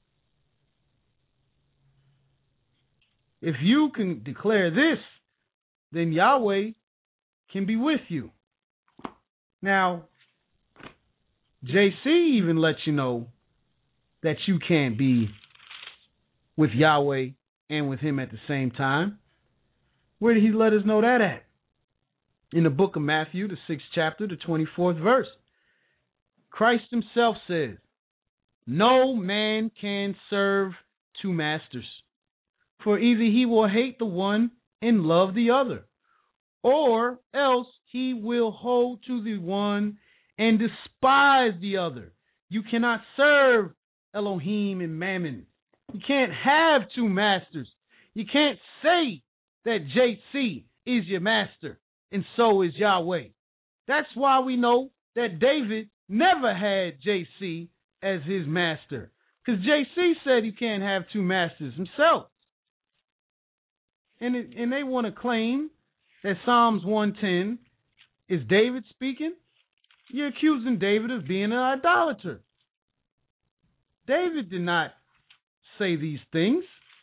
If you can declare this, then Yahweh can be with you. Now, J C even lets you know that you can't be with Yahweh and with him at the same time. Where did he let us know that at? In the book of Matthew, the sixth chapter, the twenty-fourth verse. Christ himself says, no man can serve two masters, for either he will hate the one and love the other, or else he will hold to the one and despise the other. You cannot serve Elohim and Mammon. You can't have two masters. You can't say that J C is your master and so is Yahweh. That's why we know that David never had J C as his master, because J C said he can't have two masters himself. And, it, and they want to claim that Psalms one ten is David speaking. You're accusing David of being an idolater. David did not say these things.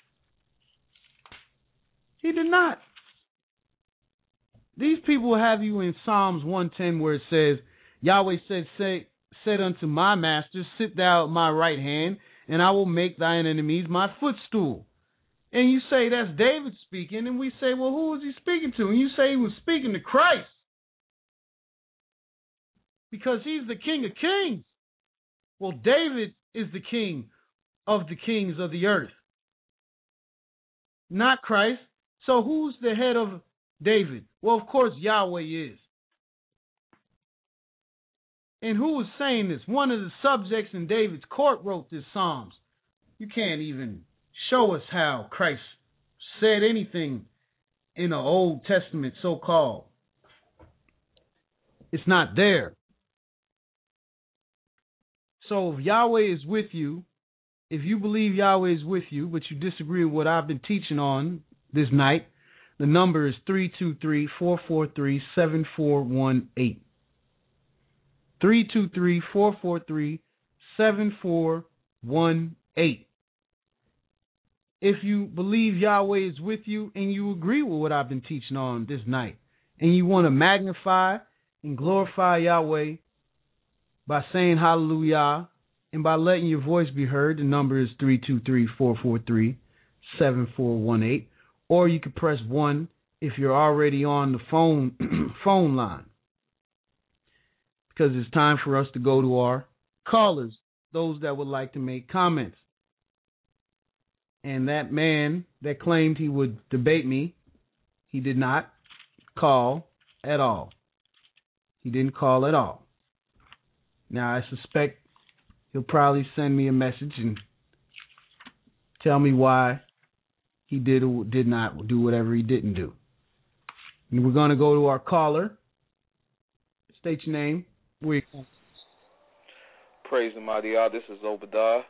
He did not. These people have you in Psalms one ten where it says, Yahweh said, say, said unto my master, sit thou at my right hand, and I will make thine enemies my footstool. And you say that's David speaking, and we say, well, who was he speaking to? And you say he was speaking to Christ, because he's the King of Kings. Well, David is the king of the kings of the earth, not Christ. So who's the head of David? Well, of course, Yahweh is. And who was saying this? One of the subjects in David's court wrote this Psalms. You can't even show us how Christ said anything in the Old Testament, so-called. It's not there. So if Yahweh is with you, if you believe Yahweh is with you, but you disagree with what I've been teaching on this night, the number is three two three, four four three, seven four one eight. three two three, four four three, seven four one eight. If you believe Yahweh is with you and you agree with what I've been teaching on this night, and you want to magnify and glorify Yahweh by saying hallelujah and by letting your voice be heard, the number is three two three, four four three, seven four one eight. Or you can press one if you're already on the phone phone line. Because it's time for us to go to our callers, those that would like to make comments. And that man that claimed he would debate me, he did not call at all. He didn't call at all. Now, I suspect he'll probably send me a message and tell me why he did or did not do whatever he didn't do. And we're going to go to our caller. State your name. We Praise the mighty God. This is Obadiah.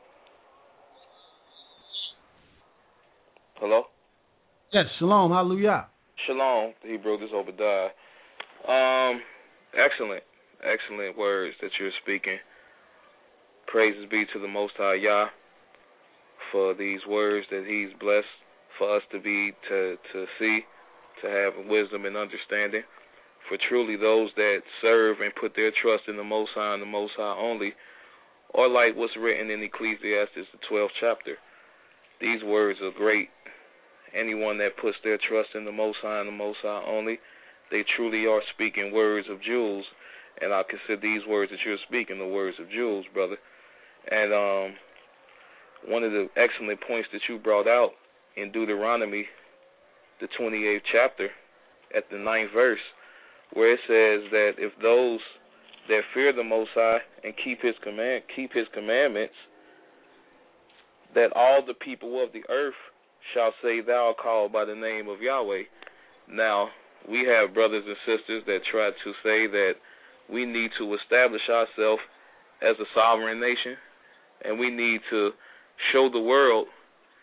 Hello? Yes, shalom, hallelujah. Shalom, Hebrew. This is Obadiah. Um, excellent, excellent words that you're speaking. Praises be to the Most High Yah for these words that He's blessed for us to be, to, to see, to have wisdom and understanding. For truly those that serve and put their trust in the Most High and the Most High only, or like what's written in Ecclesiastes, the twelfth chapter. These words are great. Anyone that puts their trust in the Most High and the Most High only, they truly are speaking words of jewels. And I consider these words that you're speaking the words of jewels, brother. And um, one of the excellent points that you brought out in Deuteronomy, the twenty-eighth chapter, at the ninth verse, where it says that if those that fear the Most High and keep His command, keep His commandments, that all the people of the earth shall say, thou art called by the name of Yahweh. Now, we have brothers and sisters that try to say that we need to establish ourselves as a sovereign nation, and we need to show the world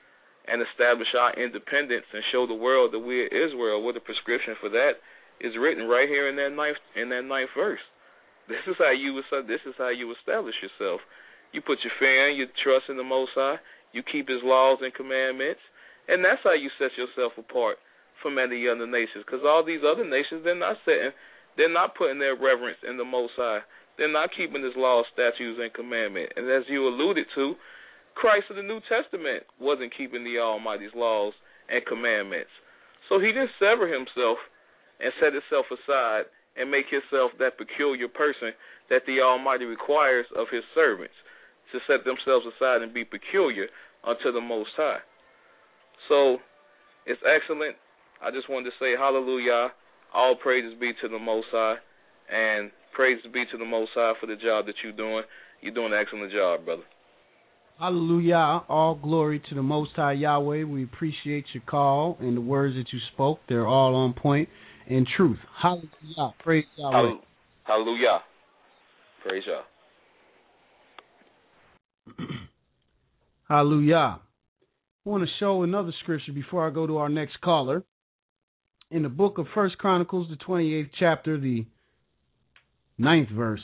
and establish our independence and show the world that we are Israel. What the prescription for that is written right here in that ninth in that ninth verse. This is how you this is how you establish yourself. You put your fear and your trust in the Most High. You keep His laws and commandments, and that's how you set yourself apart from any other nations. Because all these other nations, they're not setting, they're not putting their reverence in the Most High. They're not keeping His laws, statutes, and commandments. And as you alluded to, Christ of the New Testament wasn't keeping the Almighty's laws and commandments. So He didn't sever Himself and set Himself aside and make Himself that peculiar person that the Almighty requires of His servants, to set themselves aside and be peculiar unto the Most High. So it's excellent. I just wanted to say hallelujah. All praises be to the Most High, and praises be to the Most High for the job that you're doing. You're doing an excellent job, brother. Hallelujah. All glory to the Most High Yahweh. We appreciate your call and the words that you spoke. They're all on point and truth. Hallelujah. Praise Yahweh. Hallelujah. Praise Yah. Hallelujah. I want to show another scripture before I go to our next caller. In the book of First Chronicles, the twenty-eighth chapter, the ninth verse.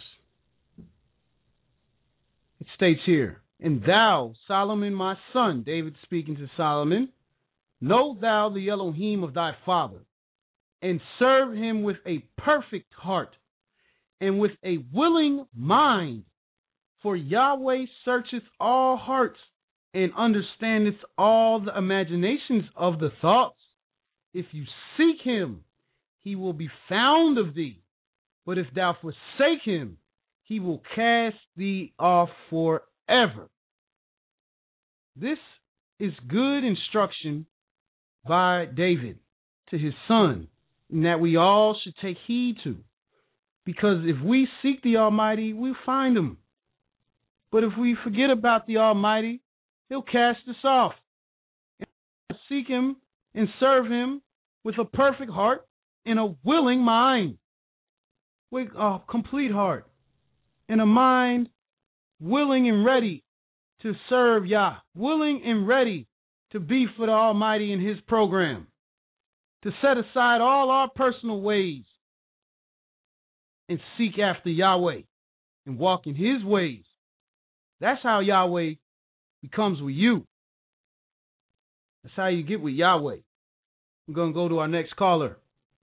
It states here, "And thou, Solomon my son," David speaking to Solomon, "know thou the Elohim of thy father, and serve him with a perfect heart, and with a willing mind. For Yahweh searcheth all hearts, and understandeth all the imaginations of the thoughts. If you seek him, he will be found of thee. But if thou forsake him, he will cast thee off forever." This is good instruction by David to his son, and that we all should take heed to. Because if we seek the Almighty, we'll find him. But if we forget about the Almighty, he'll cast us off. And seek him and serve him with a perfect heart and a willing mind. With a complete heart and a mind willing and ready to serve Yah. Willing and ready to be for the Almighty in his program. To set aside all our personal ways and seek after Yahweh and walk in his ways. That's how Yahweh becomes with you. That's how you get with Yahweh. We're going to go to our next caller.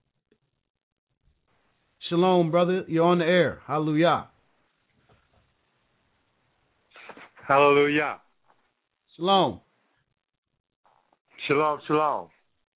Shalom, brother. You're on the air. Hallelujah. Hallelujah. Shalom. Shalom, shalom.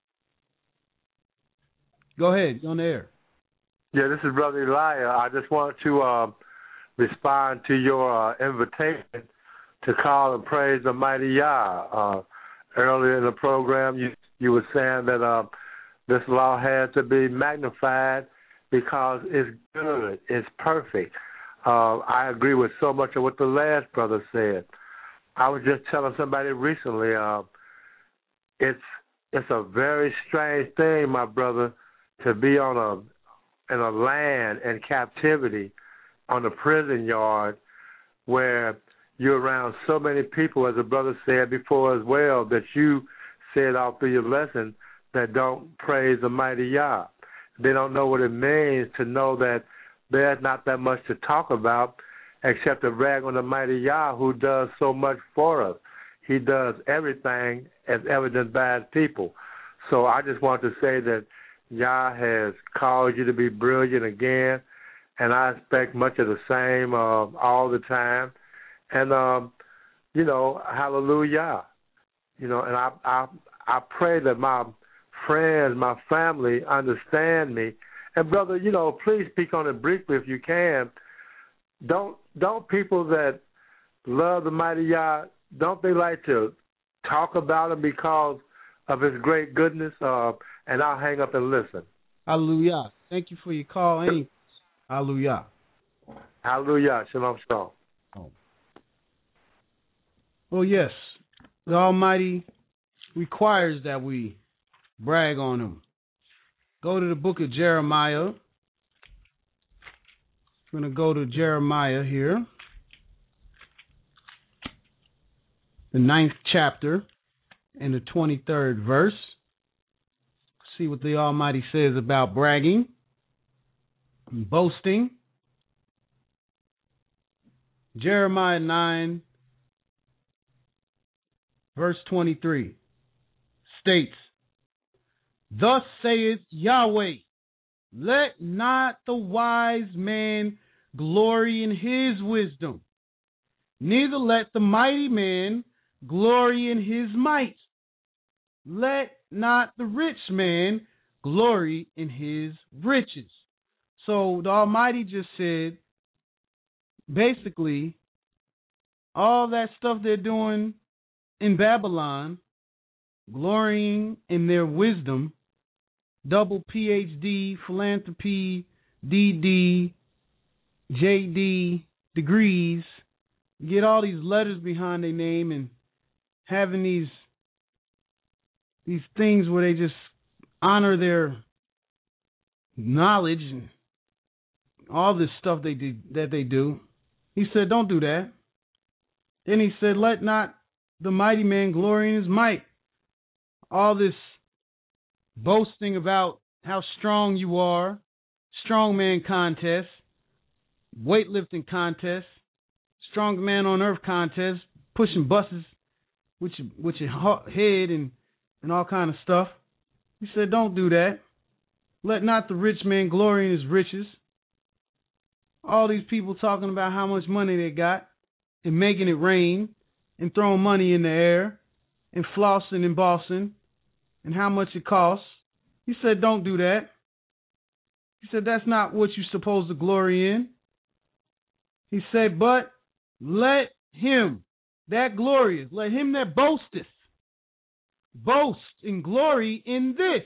Go ahead. You're on the air. Yeah, this is Brother Elijah. I just want to uh, respond to your uh, invitation to call and praise the mighty Yah. Uh, earlier in the program, you you were saying that uh, this law had to be magnified because it's good, it's perfect. Uh, I agree with so much of what the last brother said. I was just telling somebody recently, uh, it's it's a very strange thing, my brother, to be on a in a land in captivity on a prison yard where you're around so many people, as the brother said before as well, that you said all through your lesson, that don't praise the mighty Yah. They don't know what it means to know that there's not that much to talk about except to brag on the mighty Yah who does so much for us. He does everything as evidenced by his people. So I just want to say that Yah has called you to be brilliant again, and I expect much of the same uh, all the time. And, um, you know, hallelujah. You know, and I, I, I pray that my friends, my family understand me. And, brother, you know, please speak on it briefly if you can. Don't, don't people that love the mighty Yah, don't they like to talk about him because of his great goodness? Uh, and I'll hang up and listen. Hallelujah. Thank you for your call. Hey. Hallelujah. Hallelujah. Shalom, shalom. Oh. Well, yes, the Almighty requires that we brag on him. Go to the book of Jeremiah. I'm going to go to Jeremiah here. The ninth chapter and the twenty-third verse. See what the Almighty says about bragging and boasting. Jeremiah nine, verse twenty-three states, "Thus saith Yahweh, let not the wise man glory in his wisdom, neither let the mighty man glory in his might. Let not the rich man glory in his riches." So the Almighty just said, basically, all that stuff they're doing in Babylon, glorying in their wisdom, double P H D, philanthropy, D D, J D degrees, get all these letters behind their name and having these these things where they just honor their knowledge and all this stuff they do, that they do. He said, don't do that. Then he said, let not the mighty man glory in his might. All this boasting about how strong you are, strongman contest, weightlifting contest, strong man on earth contest, pushing buses with your, with your head and, and all kind of stuff. He said, don't do that. Let not the rich man glory in his riches. All these people talking about how much money they got and making it rain and throwing money in the air and flossing and bossing and how much it costs. He said, don't do that. He said, that's not what you're supposed to glory in. He said, but let him that glorious, let him that boasteth, boast and glory in this,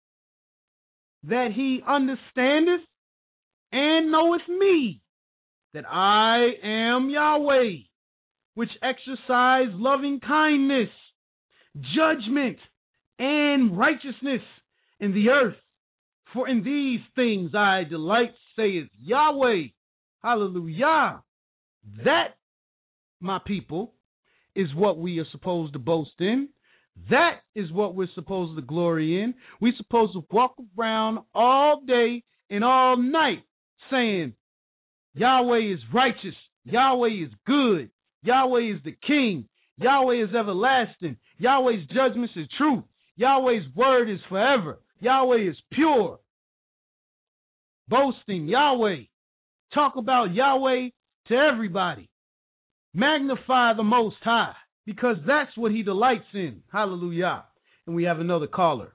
that he understandeth and knoweth me, that I am Yahweh, which exercise loving kindness, judgment, and righteousness in the earth. For in these things I delight, saith Yahweh. Hallelujah. That, my people, is what we are supposed to boast in. That is what we're supposed to glory in. We're supposed to walk around all day and all night saying, Yahweh is righteous. Yahweh is good. Yahweh is the king. Yahweh is everlasting. Yahweh's judgments is truth. Yahweh's word is forever. Yahweh is pure. Boasting Yahweh. Talk about Yahweh to everybody. Magnify the Most High, because that's what he delights in. Hallelujah. And we have another caller.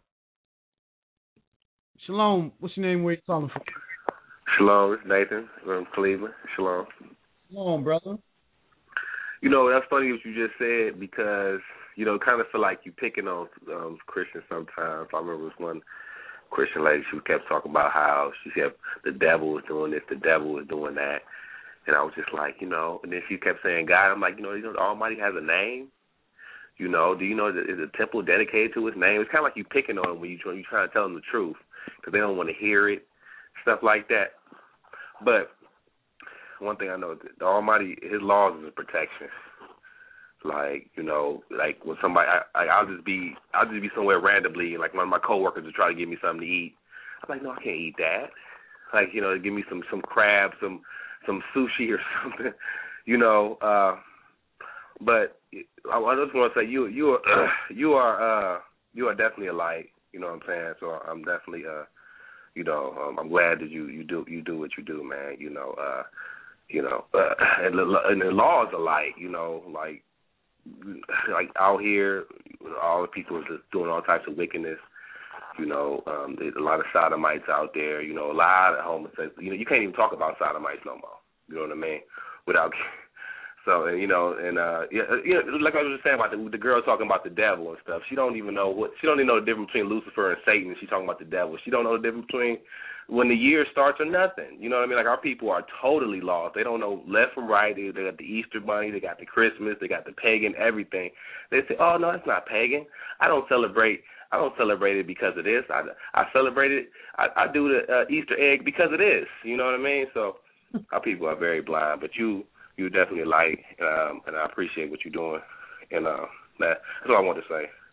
Shalom. What's your name? Where you calling from? Shalom. It's Nathan from Cleveland. Shalom. Shalom, brother. You know, that's funny what you just said, because, you know, kind of feel like you picking on um, Christians sometimes. I remember this one Christian lady, she kept talking about how she said the devil was doing this, the devil was doing that. And I was just like, you know, and then she kept saying God. I'm like, you know, you know, the Almighty has a name. You know, do you know that is a temple dedicated to his name? It's kind of like you picking on them when you try, you trying to tell them the truth, because they don't want to hear it, stuff like that. But one thing I know, the Almighty, his laws is a protection. Like, you know, like when somebody, I, I'll just be, I'll just be somewhere randomly, and like one of my coworkers will try to give me something to eat. I'm like, no, I can't eat that. Like, you know, give me some some crab, some some sushi or something, you know. Uh, but I, I just want to say, you you are uh, you are uh, you are definitely a light. You know what I'm saying? So I'm definitely, uh, you know, um, I'm glad that you you do you do what you do, man. You know, uh, you know, uh, and the and the laws are light. You know, like. Like out here, all the people are just doing all types of wickedness. You know, um, there's a lot of sodomites out there. You know, a lot of homosexuals. You know, you can't even talk about sodomites no more. You know what I mean? Without so, and you know, and uh, yeah, you know, like I was just saying about the, the girl talking about the devil and stuff. She don't even know what. She don't even know the difference between Lucifer and Satan. She's talking about the devil. She don't know the difference between when the year starts or nothing. You know what I mean? Like, our people are totally lost. They don't know left from right. They, they got the Easter bunny. They got the Christmas. They got the pagan, everything. They say, oh, no, it's not pagan. I don't celebrate I don't celebrate it because of this. I, I celebrate it. I, I do the uh, Easter egg because of this. You know what I mean? So our people are very blind. But you, you definitely light, um, and I appreciate what you're doing. And uh, that, that's all I want to say.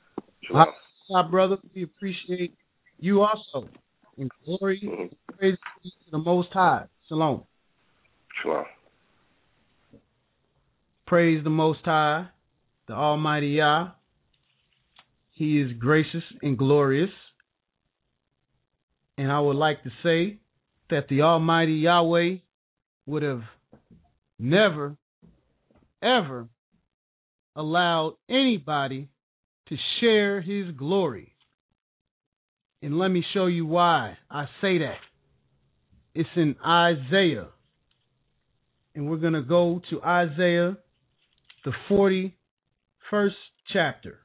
Shalom. My brother, we appreciate you also. In glory, Mm-hmm. praise be to the Most High. Shalom. Shalom. Praise the Most High, the Almighty Yah. He is gracious and glorious. And I would like to say that the Almighty Yahweh would have never, ever allowed anybody to share his glory. And let me show you why I say that. It's in Isaiah. And we're going to go to Isaiah, the forty-first chapter.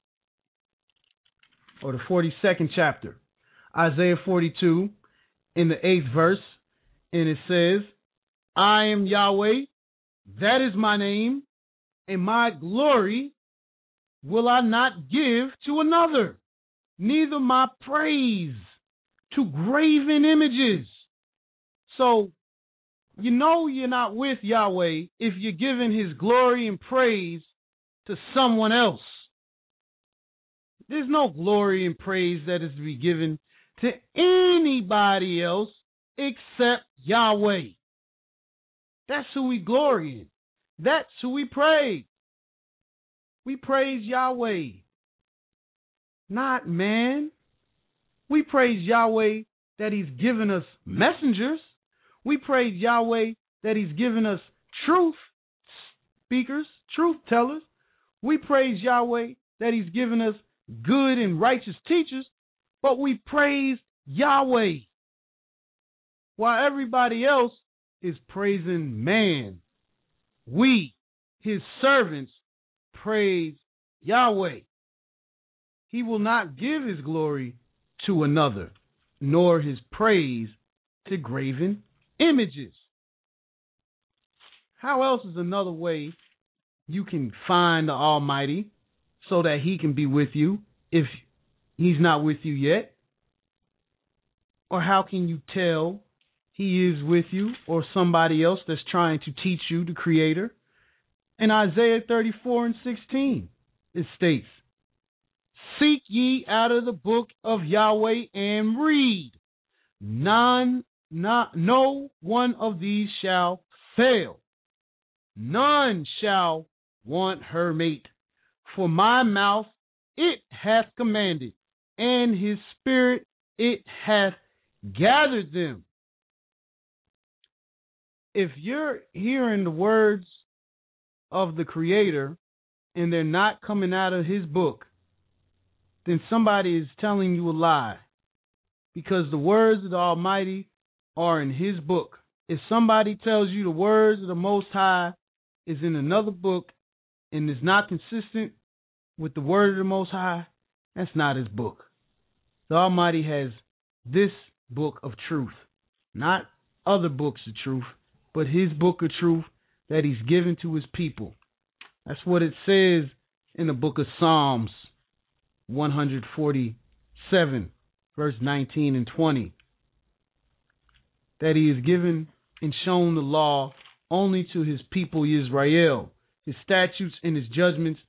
Or the forty-second chapter. Isaiah forty-two, in the eighth verse. And it says, I am Yahweh, that is my name, and my glory will I not give to another, neither my praise to graven images. So, you know you're not with Yahweh if you're giving his glory and praise to someone else. There's no glory and praise that is to be given to anybody else except Yahweh. That's who we glory in. That's who we praise. We praise Yahweh, not man. We praise Yahweh that he's given us messengers. We praise Yahweh that he's given us truth speakers, truth tellers. We praise Yahweh that he's given us good and righteous teachers. But we praise Yahweh while everybody else is praising man. We, his servants, praise Yahweh. He will not give his glory to another, nor his praise to graven images. How else is another way you can find the Almighty so that he can be with you if he's not with you yet? Or how can you tell he is with you or somebody else that's trying to teach you, the Creator? In Isaiah thirty-four and sixteen, it states, seek ye out of the book of Yahweh and read. None, not, no one of these shall fail. None shall want her mate. For my mouth it hath commanded, and his spirit it hath gathered them. If you're hearing the words of the Creator and they're not coming out of his book, then somebody is telling you a lie. Because the words of the Almighty are in his book. If somebody tells you the words of the Most High is in another book and is not consistent with the word of the Most High, that's not his book. The Almighty has this book of truth, not other books of truth, but his book of truth that he's given to his people. That's what it says in the book of Psalms one forty-seven, verse nineteen and twenty, that he has given and shown the law only to his people Israel, his statutes and his judgments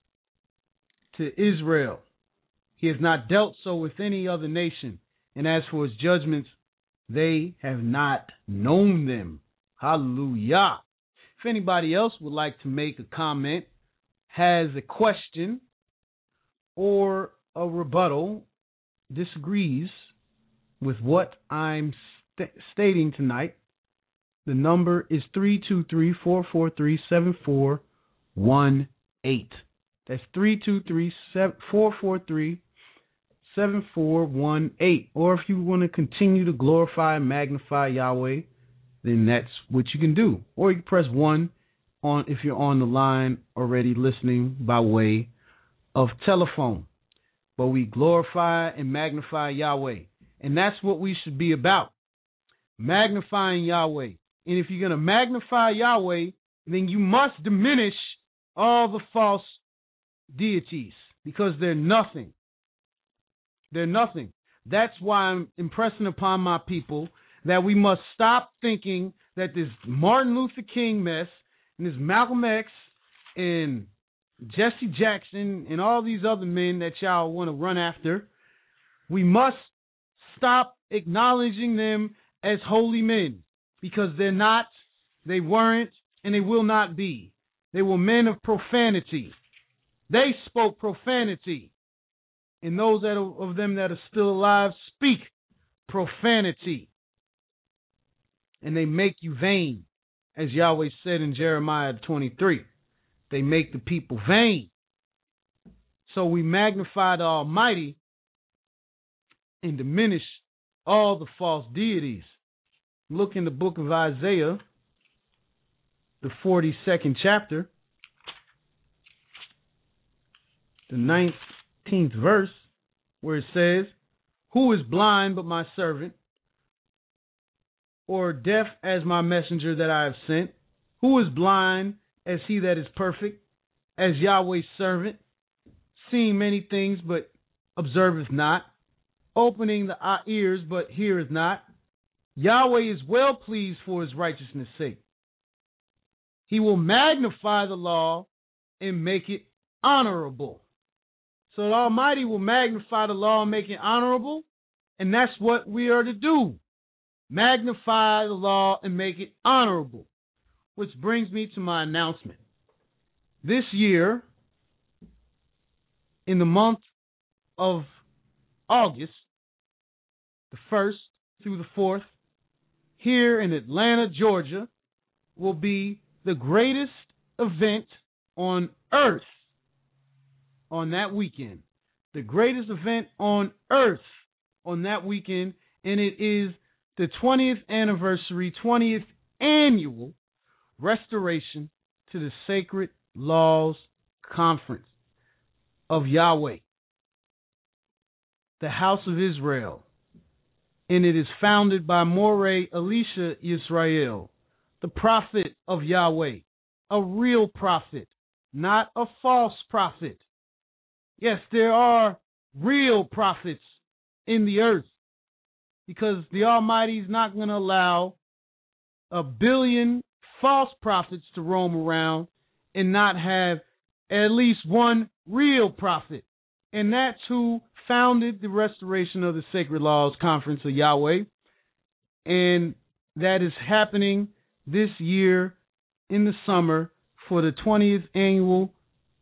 to Israel. He has not dealt so with any other nation, and as for his judgments, they have not known them. Hallelujah. If anybody else would like to make a comment, has a question, or a rebuttal, disagrees with what I'm st- stating tonight, the number is three two three, four four three, seven four one eight. That's three two three, four four three, seven four one eight. Or if you want to continue to glorify and magnify Yahweh, then that's what you can do. Or you can press one on if you're on the line already listening by way of telephone. But we glorify and magnify Yahweh. And that's what we should be about. Magnifying Yahweh. And if you're going to magnify Yahweh, then you must diminish all the false deities, because they're nothing. They're nothing. That's why I'm impressing upon my people that we must stop thinking that this Martin Luther King mess and this Malcolm X and Jesse Jackson and all these other men that y'all want to run after, we must stop acknowledging them as holy men, because they're not, they weren't, and they will not be. They were men of profanity. They spoke profanity. And those that are, of them that are still alive speak profanity. And they make you vain, as Yahweh said in Jeremiah twenty-three. They make the people vain. So we magnify the Almighty and diminish all the false deities. Look in the book of Isaiah, the forty-second chapter, the nineteenth verse, where it says, "Who is blind but my servant, or deaf as my messenger that I have sent? Who is blind as he that is perfect, as Yahweh's servant, seeing many things but observeth not, opening the ears but heareth not? Yahweh is well pleased for his righteousness' sake. He will magnify the law and make it honorable." So the Almighty will magnify the law and make it honorable, and that's what we are to do. Magnify the law and make it honorable. Which brings me to my announcement. This year, in the month of August, the first through the fourth, here in Atlanta, Georgia, will be the greatest event on earth on that weekend. The greatest event on earth on that weekend, and it is the twentieth anniversary, twentieth annual restoration to the Sacred Laws Conference of Yahweh, the House of Israel. And it is founded by Moreh Elisha Yisrael, the prophet of Yahweh, a real prophet, not a false prophet. Yes, there are real prophets in the earth, because the Almighty is not going to allow a billion false prophets to roam around and not have at least one real prophet. And that's who founded the restoration of the Sacred Laws Conference of Yahweh. And that is happening this year in the summer for the twentieth annual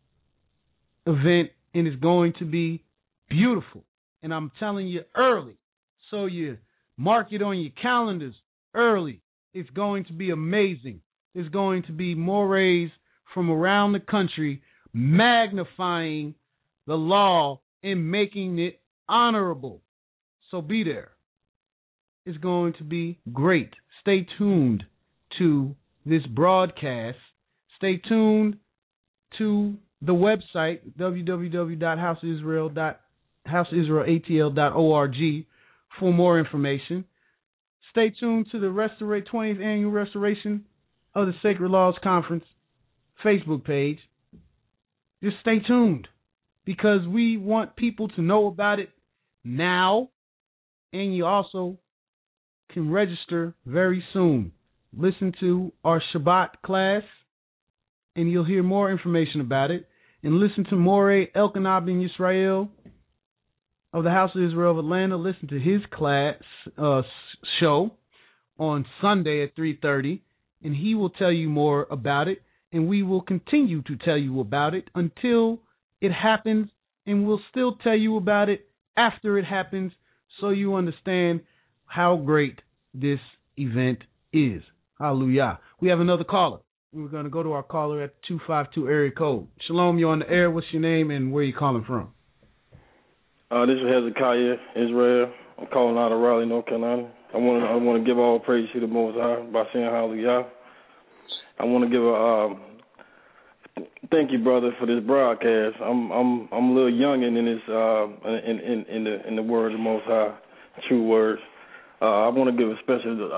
event, and it's going to be beautiful. And I'm telling you early, so you mark it on your calendars early. It's going to be amazing. There's going to be Morehs from around the country magnifying the law and making it honorable. So be there. It's going to be great. Stay tuned to this broadcast. Stay tuned to the website, w w w dot house israel dot a t l dot org, for more information. Stay tuned to the Restora- twentieth Annual Restoration of the Sacred Laws Conference Facebook page. Just stay tuned, because we want people to know about it now, and you also can register very soon. Listen to our Shabbat class, and you'll hear more information about it. And listen to Moreh Elkanah ben Yisrael of the House of Israel of Atlanta. Listen to his class uh, show on Sunday at three thirty, and he will tell you more about it. And we will continue to tell you about it until it happens, and we'll still tell you about it after it happens, so you understand how great this event is. Hallelujah. We have another caller. We're going to go to our caller at two five two area code. Shalom, you're on the air. What's your name and where are you calling from? Uh, this is Hezekiah, Israel. I'm calling out of Raleigh, North Carolina. I want to I want to give all praise to the Most High by saying hallelujah. I want to give a um, thank you, brother, for this broadcast. I'm I'm I'm a little youngin' in this uh, in, in in the in the word of the Most High, true words. Uh, I want to give a special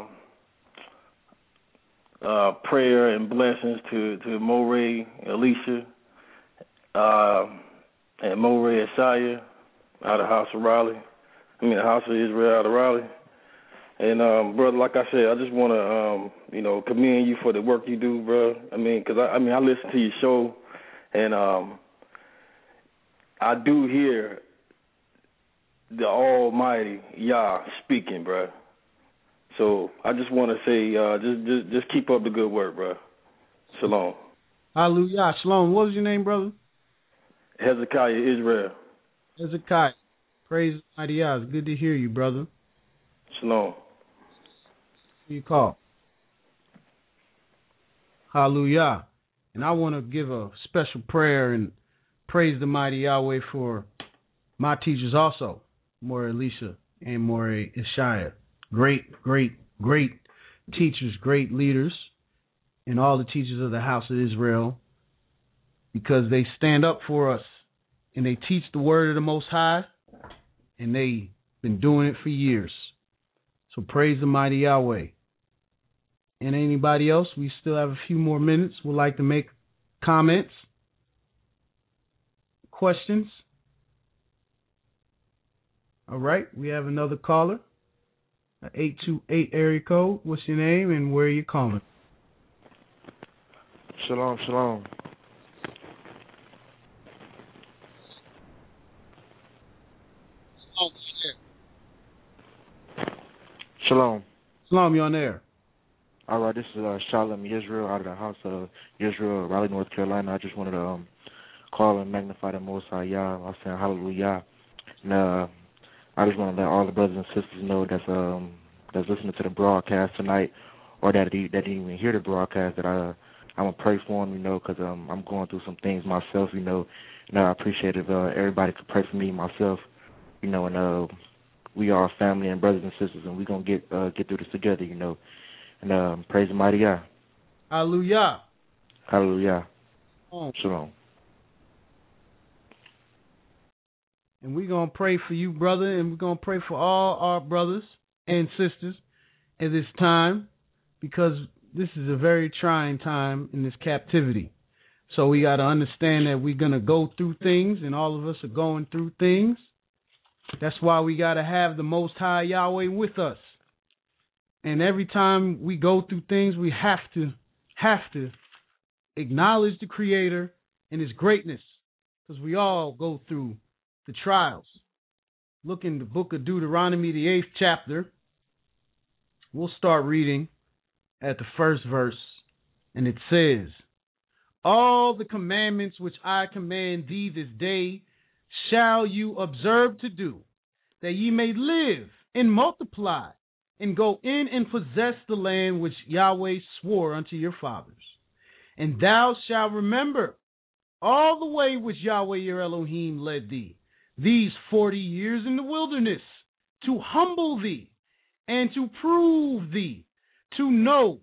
uh, uh, prayer and blessings to to Moreh Elisha uh, and Moreh Isaiah out of the House of Raleigh. I mean, the House of Israel out of Raleigh. And, um, brother, like I said, I just want to, um, you know, commend you for the work you do, bro. I mean, because, I, I mean, I listen to your show And um, I do hear the Almighty Yah speaking, bro. So I just want to say, uh, just, just just keep up the good work, bro. Shalom. Hallelujah. Shalom. What was your name, brother? Hezekiah Israel. Hezekiah. Praise Almighty Yah. It's good to hear you, brother. Shalom. Who you call? Hallelujah. And I want to give a special prayer and praise the mighty Yahweh for my teachers also, Moreh Elisha and Moreh Ishaya. Great, great, great teachers, great leaders, and all the teachers of the house of Israel, because they stand up for us and they teach the word of the Most High, and they've been doing it for years. So praise the mighty Yahweh. And anybody else, we still have a few more minutes, would like to make comments, questions. All right, we have another caller, eight two eight area code. What's your name and where are you calling? Shalom, shalom. Shalom. Shalom, you're on air. All right, this is uh, Shalom Yisrael out of the house of Yisrael, Raleigh, North Carolina. I just wanted to um, call and magnify the Most High Yah. I'm saying hallelujah. And uh, I just want to let all the brothers and sisters know that's um that's listening to the broadcast tonight, or that that didn't even hear the broadcast, that I I'm gonna pray for them, you know, because um, I'm going through some things myself, you know. And I appreciate if uh, everybody could pray for me myself, you know. And uh, we are family and brothers and sisters, and we're gonna get uh, get through this together, you know. And um, praise the mighty Yah. Hallelujah. Hallelujah. Oh. Shalom. And we're going to pray for you, brother, and we're going to pray for all our brothers and sisters at this time, because this is a very trying time in this captivity. So we got to understand that we're going to go through things, and all of us are going through things. That's why we got to have the Most High Yahweh with us. And every time we go through things, we have to have to acknowledge the Creator and His greatness, because we all go through the trials. Look in the book of Deuteronomy, the eighth chapter. We'll start reading at the first verse, and it says, "All the commandments which I command thee this day shall you observe to do, that ye may live and multiply, and go in and possess the land which Yahweh swore unto your fathers. And thou shalt remember all the way which Yahweh your Elohim led thee these forty years in the wilderness, to humble thee and to prove thee, to know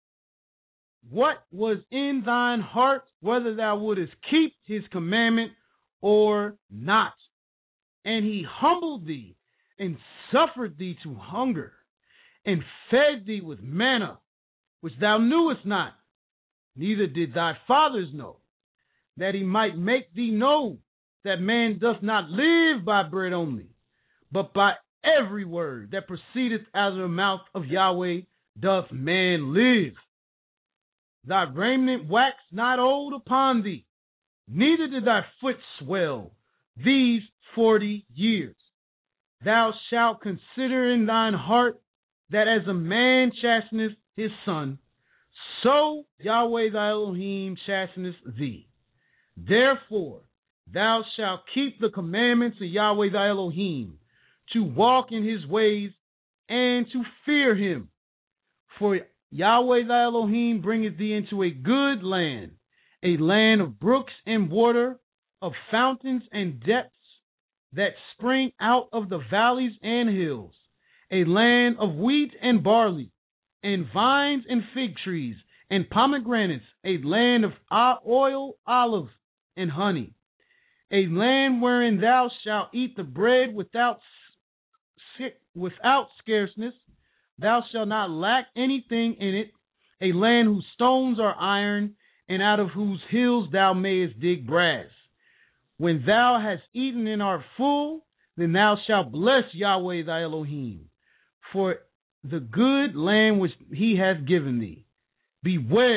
what was in thine heart, whether thou wouldest keep his commandment or not. And he humbled thee and suffered thee to hunger, and fed thee with manna, which thou knewest not, neither did thy fathers know, that he might make thee know that man doth not live by bread only, but by every word that proceedeth out of the mouth of Yahweh doth man live. Thy raiment waxed not old upon thee, neither did thy foot swell these forty years. Thou shalt consider in thine heart that as a man chasteneth his son, so Yahweh thy Elohim chasteneth thee. Therefore thou shalt keep the commandments of Yahweh thy Elohim, to walk in his ways and to fear him. For Yahweh thy Elohim bringeth thee into a good land, a land of brooks and water, of fountains and depths that spring out of the valleys and hills, a land of wheat and barley, and vines and fig trees, and pomegranates, a land of oil, olive, and honey, a land wherein thou shalt eat the bread without without scarceness, thou shalt not lack anything in it, a land whose stones are iron, and out of whose hills thou mayest dig brass. When thou hast eaten and art full, then thou shalt bless Yahweh thy Elohim for the good land which he hath given thee. Beware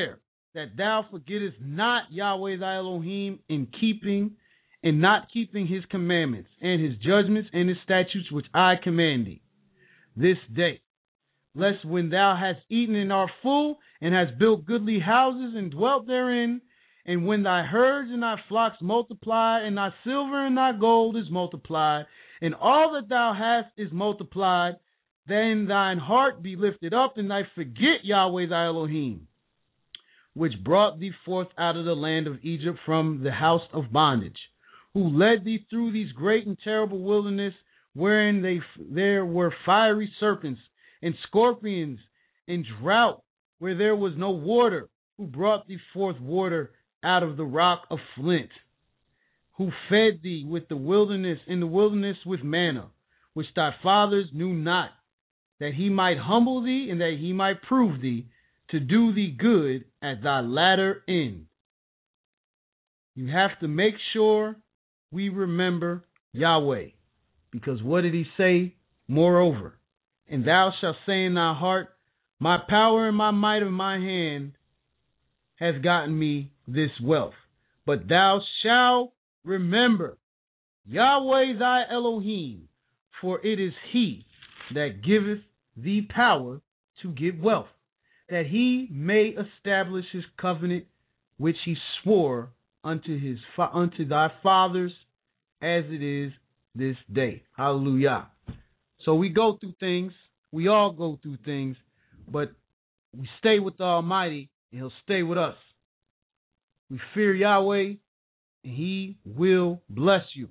that thou forgettest not Yahweh thy Elohim in keeping and not keeping his commandments and his judgments and his statutes which I command thee this day. Lest when thou hast eaten and art full, and hast built goodly houses and dwelt therein, and when thy herds and thy flocks multiply, and thy silver and thy gold is multiplied, and all that thou hast is multiplied, then thine heart be lifted up, and thy forget Yahweh thy Elohim, which brought thee forth out of the land of Egypt from the house of bondage, who led thee through these great and terrible wilderness, wherein they there were fiery serpents and scorpions and drought, where there was no water, who brought thee forth water out of the rock of flint, who fed thee with the wilderness in the wilderness with manna, which thy fathers knew not, that he might humble thee and that he might prove thee, to do thee good at thy latter end. You have to make sure we remember Yahweh, because what did he say? Moreover, and thou shalt say in thy heart, my power and my might of my hand has gotten me this wealth. But thou shalt remember Yahweh thy Elohim, for it is he that giveth thee power to get wealth, that he may establish his covenant which he swore unto his unto thy fathers, as it is this day. Hallelujah. So we go through things. We all go through things, but we stay with the Almighty, and he'll stay with us. We fear Yahweh, and he will bless you.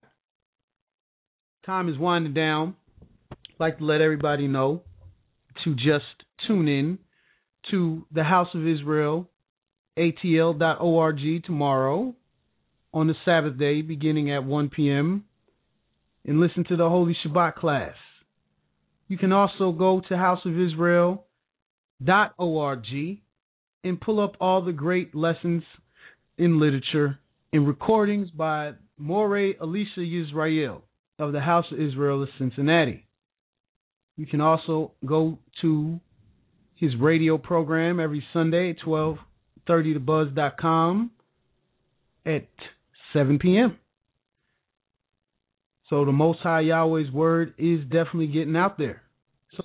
Time is winding down. I'd like to let everybody know to just tune in to the House of Israel, A T L dot org tomorrow on the Sabbath day beginning at one p.m. and listen to the Holy Shabbat class. You can also go to house of israel dot org and pull up all the great lessons in literature and recordings by Moreh Elisha Yisrael of the House of Israel of Cincinnati. You can also go to his radio program every Sunday at twelve thirty the buzz dot com at seven p.m. So the Most High Yahweh's word is definitely getting out there. So,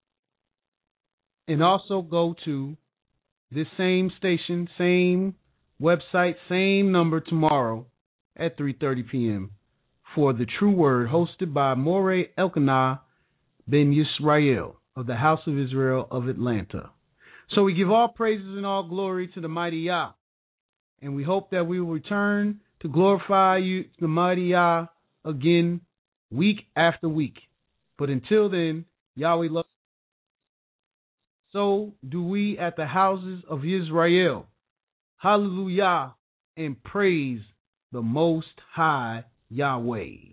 and also go to this same station, same website, same number tomorrow at three thirty p.m. for the True Word, hosted by Moreh Elkanah ben Yisrael of the House of Israel of Atlanta. So we give all praises and all glory to the mighty Yah, and we hope that we will return to glorify you, the mighty Yah, again week after week. But until then, Yahweh loves. So do we at the houses of Israel. Hallelujah, and praise the Most High Yahweh.